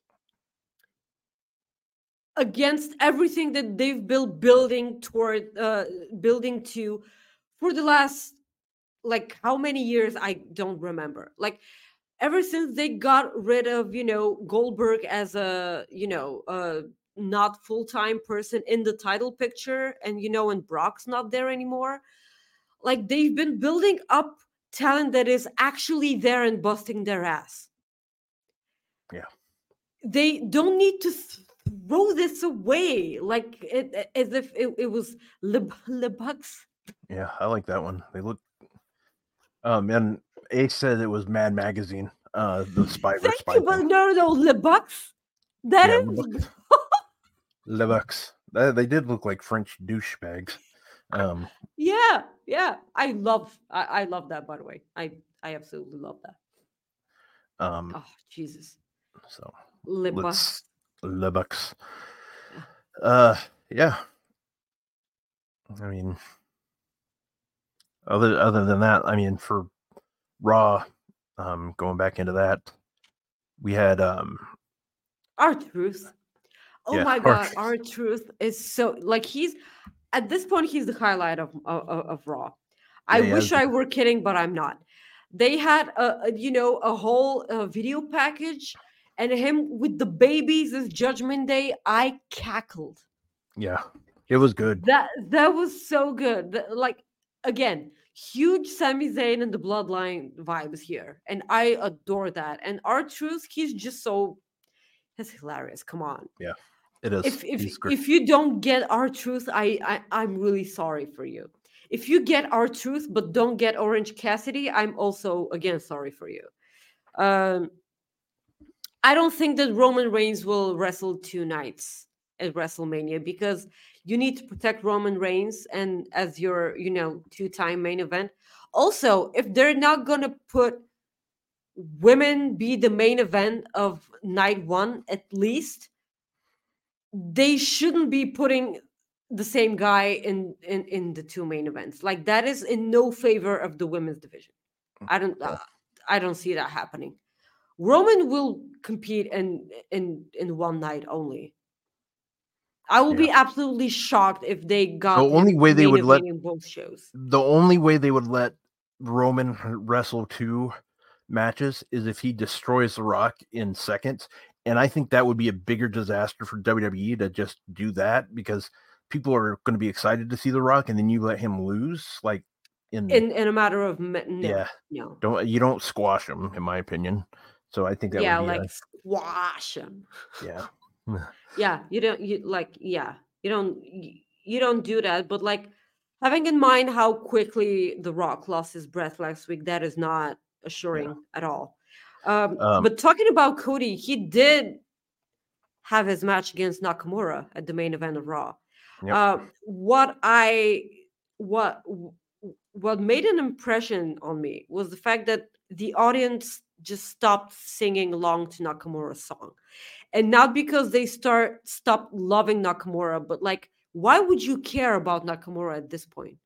against everything that they've built building toward uh building to for the last like how many years I don't remember. Like ever since they got rid of, you know, Goldberg as a, you know, uh not full-time person in the title picture, and you know, and Brock's not there anymore. Like they've been building up talent that is actually there and busting their ass. Yeah. They don't need to throw this away like it, as if it, it was Le, Le Bucks. Yeah, I like that one. They look. Um, and Ace said it was Mad Magazine. Uh, the spy versus Thank spy you, but thing. no, no, Le Bucks. That Yeah, is. Le Bucks. They, they did look like French douchebags. Um, yeah, yeah. I love. I, I love that. By the way, I I absolutely love that. um. Oh Jesus. So Le let's Bucks. Le Bucks. Uh, yeah. I mean, other other than that, I mean, for Raw, um, going back into that, we had um, R-Truth. Oh yeah, my God, R-Truth. R-Truth is so like he's at this point he's the highlight of of, of Raw. I Yeah, wish yeah. I were kidding, but I'm not. They had a, a you know a whole uh, video package, and him with the babies as Judgment Day. I cackled. Yeah, it was good. That that was so good. That- like again, huge Sami Zayn and the Bloodline vibes here, and I adore that. And R-Truth, he's just so he's hilarious. Come on. Yeah, it is. If if He's great. if you don't get R-Truth, I, I I'm really sorry for you. If you get R-Truth but don't get Orange Cassidy, I'm also again sorry for you. Um, I don't think that Roman Reigns will wrestle two nights at WrestleMania because you need to protect Roman Reigns and as your you know two-time main event. Also, if they're not gonna put women be the main event of night one, at least they shouldn't be putting the same guy in, in in the two main events. Like that is in no favor of the women's division. I don't uh, I don't see that happening. Roman will compete in in in one night only. I will be Yeah. absolutely shocked if they got The only him way they main would let- eventing both shows. The only way they would let Roman wrestle two matches is if he destroys The Rock in seconds. And I think that would be a bigger disaster for W W E to just do that because people are going to be excited to see The Rock and then you let him lose. Like in, In in a matter of mi- no, yeah, no. don't you don't squash him, in my opinion. So I think that yeah, would be like squash him. a, yeah. Yeah, you don't you like yeah, you don't you, you don't do that, but like having in mind how quickly The Rock lost his breath last week, that is not assuring Yeah. at all. Um, Um, but talking about Cody, he did have his match against Nakamura at the main event of Raw. Yep. Uh, what I what what made an impression on me was the fact that the audience just stopped singing along to Nakamura's song. And not because they start stopped loving Nakamura, but like, why would you care about Nakamura at this point?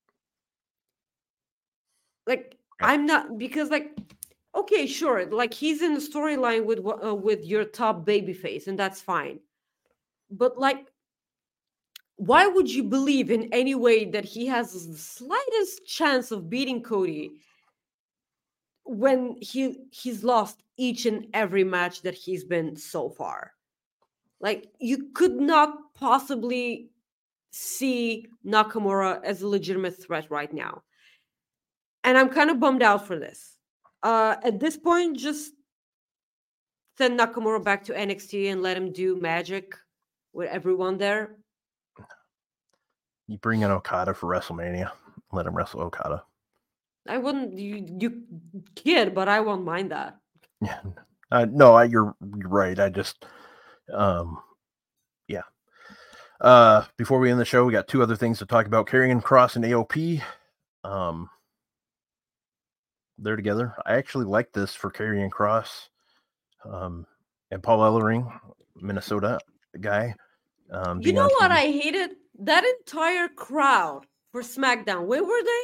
Like, Yeah. I'm not because like, okay, sure, like he's in the storyline with uh, with your top babyface, and that's fine. But like, why would you believe in any way that he has the slightest chance of beating Cody when he he's lost each and every match that he's been so far? Like you could not possibly see Nakamura as a legitimate threat right now. And I'm kind of bummed out for this. Uh, at this point, just send Nakamura back to N X T and let him do magic with everyone there. You bring in Okada for WrestleMania, let him wrestle Okada. I wouldn't, you, you kid, but I won't mind that. Yeah, uh, no, I, you're, you're right. I just, um, yeah. Uh, before we end the show, we got two other things to talk about: Karrion Kross and A O P. Um, they're together. I actually like this for Karrion Kross, um, and Paul Ellering, Minnesota guy. Um, You being know on what T V. I hated? That entire crowd for SmackDown. Where were they?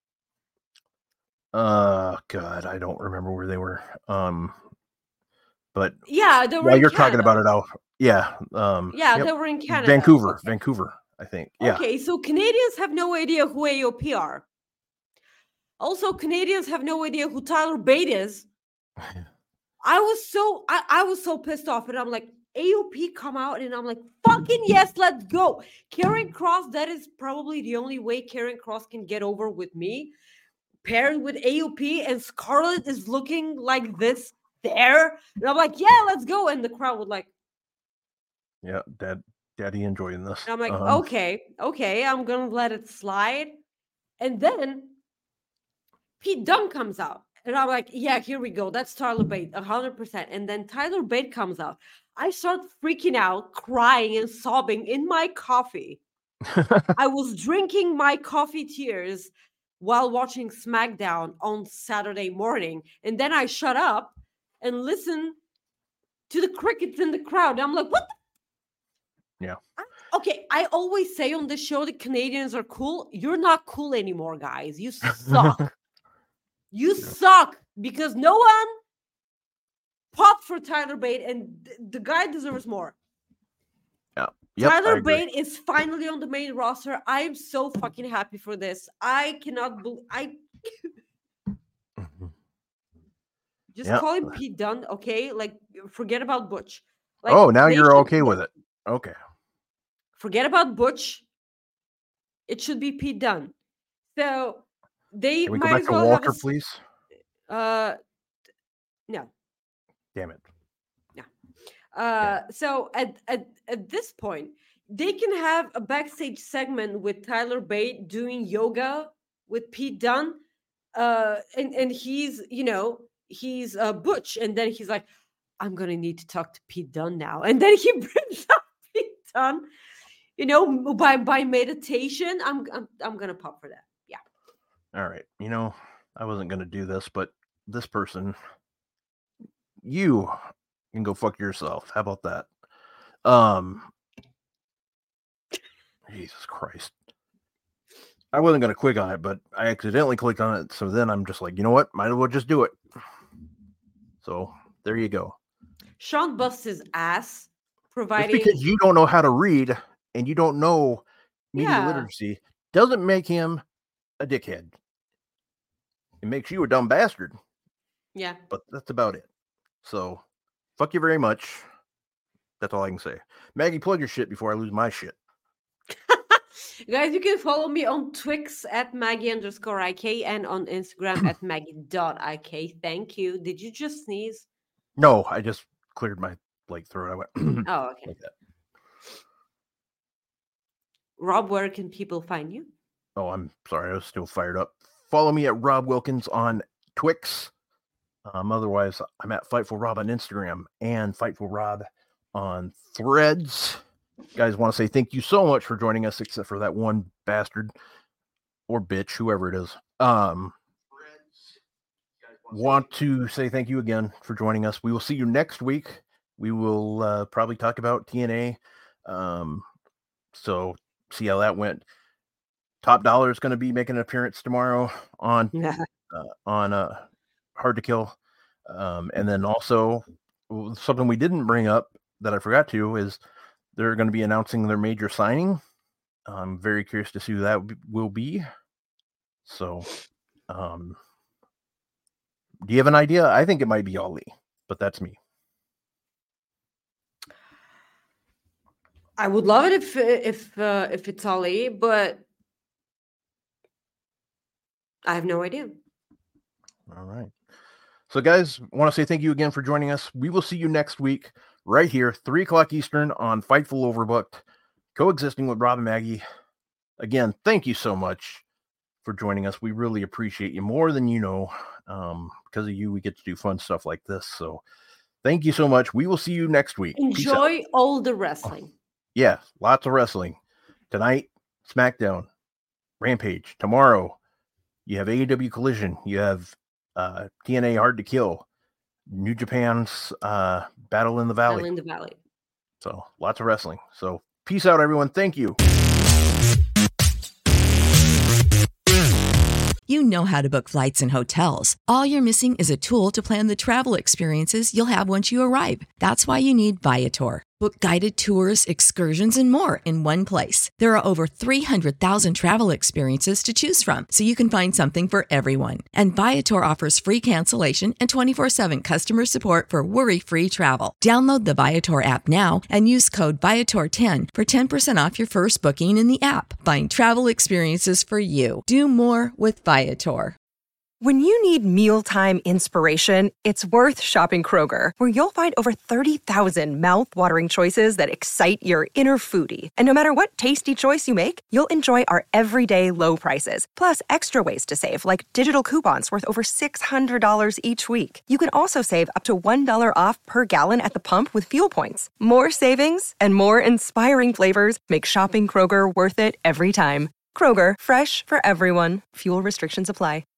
Uh, God, I don't remember where they were. Um, but Yeah, they were while in you're talking Canada. about it out, yeah, um, Yeah, yep. they were in Canada. Vancouver, Okay. Vancouver, I think. Yeah, Okay, so Canadians have no idea who A O P are. Also, Canadians have no idea who Tyler Bate is. I was so I, I was so pissed off, and I'm like, A O P come out, and I'm like, fucking yes, let's go. Karrion Kross, that is probably the only way Karrion Kross can get over with me. Paired with A O P, and Scarlett is looking like this there. And I'm like, yeah, let's go. And the crowd would like, yeah, dad, daddy enjoying this. And I'm like, um, okay, okay, I'm gonna let it slide. And then Pete Dunne comes out. And I'm like, yeah, here we go. That's Tyler Bate, one hundred percent. And then Tyler Bate comes out. I start freaking out, crying and sobbing in my coffee. I was drinking my coffee tears while watching SmackDown on Saturday morning. And then I shut up and listened to the crickets in the crowd. I'm like, what the? Yeah. Okay, I always say on this show that Canadians are cool. You're not cool anymore, guys. You suck. You yeah. suck because no one popped for Tyler Bate, and th- the guy deserves more. Yeah, yep, Tyler Bate is finally on the main roster. I am so fucking happy for this. I cannot believe I just yep. call him Pete Dunne, okay? Like, forget about Butch. Like, oh, now you're okay with it. Okay. Forget about Butch. It should be Pete Dunne. So they Can we might go back as to well Walter, have a, please? Uh, no. Damn it. No. Uh, so at, at at this point, they can have a backstage segment with Tyler Bate doing yoga with Pete Dunne, uh, and and he's you know he's uh, Butch, and then he's like, I'm gonna need to talk to Pete Dunne now, and then he brings up Pete Dunne, you know, by by meditation. I'm I'm I'm gonna pop for that. Yeah. All right. You know, I wasn't gonna do this, but this person, you can go fuck yourself. How about that? Um, Jesus Christ. I wasn't going to click on it, but I accidentally clicked on it. So then I'm just like, you know what? Might as well just do it. So there you go. Sean busts his ass providing. Just because you don't know how to read and you don't know media yeah. literacy doesn't make him a dickhead. It makes you a dumb bastard. Yeah. But that's about it. So fuck you very much. That's all I can say. Maggie, plug your shit before I lose my shit. Guys, you can follow me on Twix at Maggie underscore I K and on Instagram at Maggie.ik. Thank you. Did you just sneeze? No, I just cleared my like throat. I went oh, okay. Like that. Rob, where can people find you? Oh, I'm sorry. I was still fired up. Follow me at Rob Wilkins on Twix. Um, otherwise, I'm at Fightful Rob on Instagram and Fightful Rob on Threads. Guys, want to say thank you so much for joining us, except for that one bastard or bitch, whoever it is. Um, want to say thank you again for joining us. We will see you next week. We will uh, probably talk about T N A. Um, so see how that went. Top Dollar is going to be making an appearance tomorrow on uh, on uh, Hard to Kill. Um, and then also something we didn't bring up that I forgot to is they're going to be announcing their major signing. I'm very curious to see who that will be. So, um, do you have an idea? I think it might be Ali, but that's me. I would love it if if uh, if it's Ali, but I have no idea. All right. So, guys, want to say thank you again for joining us. We will see you next week right here, three o'clock Eastern on Fightful Overbooked, coexisting with Rob and Maggie. Again, thank you so much for joining us. We really appreciate you more than you know. Um, because of you, we get to do fun stuff like this. So thank you so much. We will see you next week. Enjoy all the wrestling. Yeah, lots of wrestling. Tonight, SmackDown, Rampage. Tomorrow, you have A E W Collision. You have uh, T N A Hard to Kill. New Japan's uh, Battle in the Valley. Battle in the Valley. So lots of wrestling. So peace out, everyone. Thank you. You know how to book flights and hotels. All you're missing is a tool to plan the travel experiences you'll have once you arrive. That's why you need Viator. Book guided tours, excursions, and more in one place. There are over three hundred thousand travel experiences to choose from, so you can find something for everyone. And Viator offers free cancellation and twenty-four seven customer support for worry-free travel. Download the Viator app now and use code Viator ten for ten percent off your first booking in the app. Find travel experiences for you. Do more with Viator. When you need mealtime inspiration, it's worth shopping Kroger, where you'll find over thirty thousand mouth-watering choices that excite your inner foodie. And no matter what tasty choice you make, you'll enjoy our everyday low prices, plus extra ways to save, like digital coupons worth over six hundred dollars each week. You can also save up to one dollar off per gallon at the pump with fuel points. More savings and more inspiring flavors make shopping Kroger worth it every time. Kroger, fresh for everyone. Fuel restrictions apply.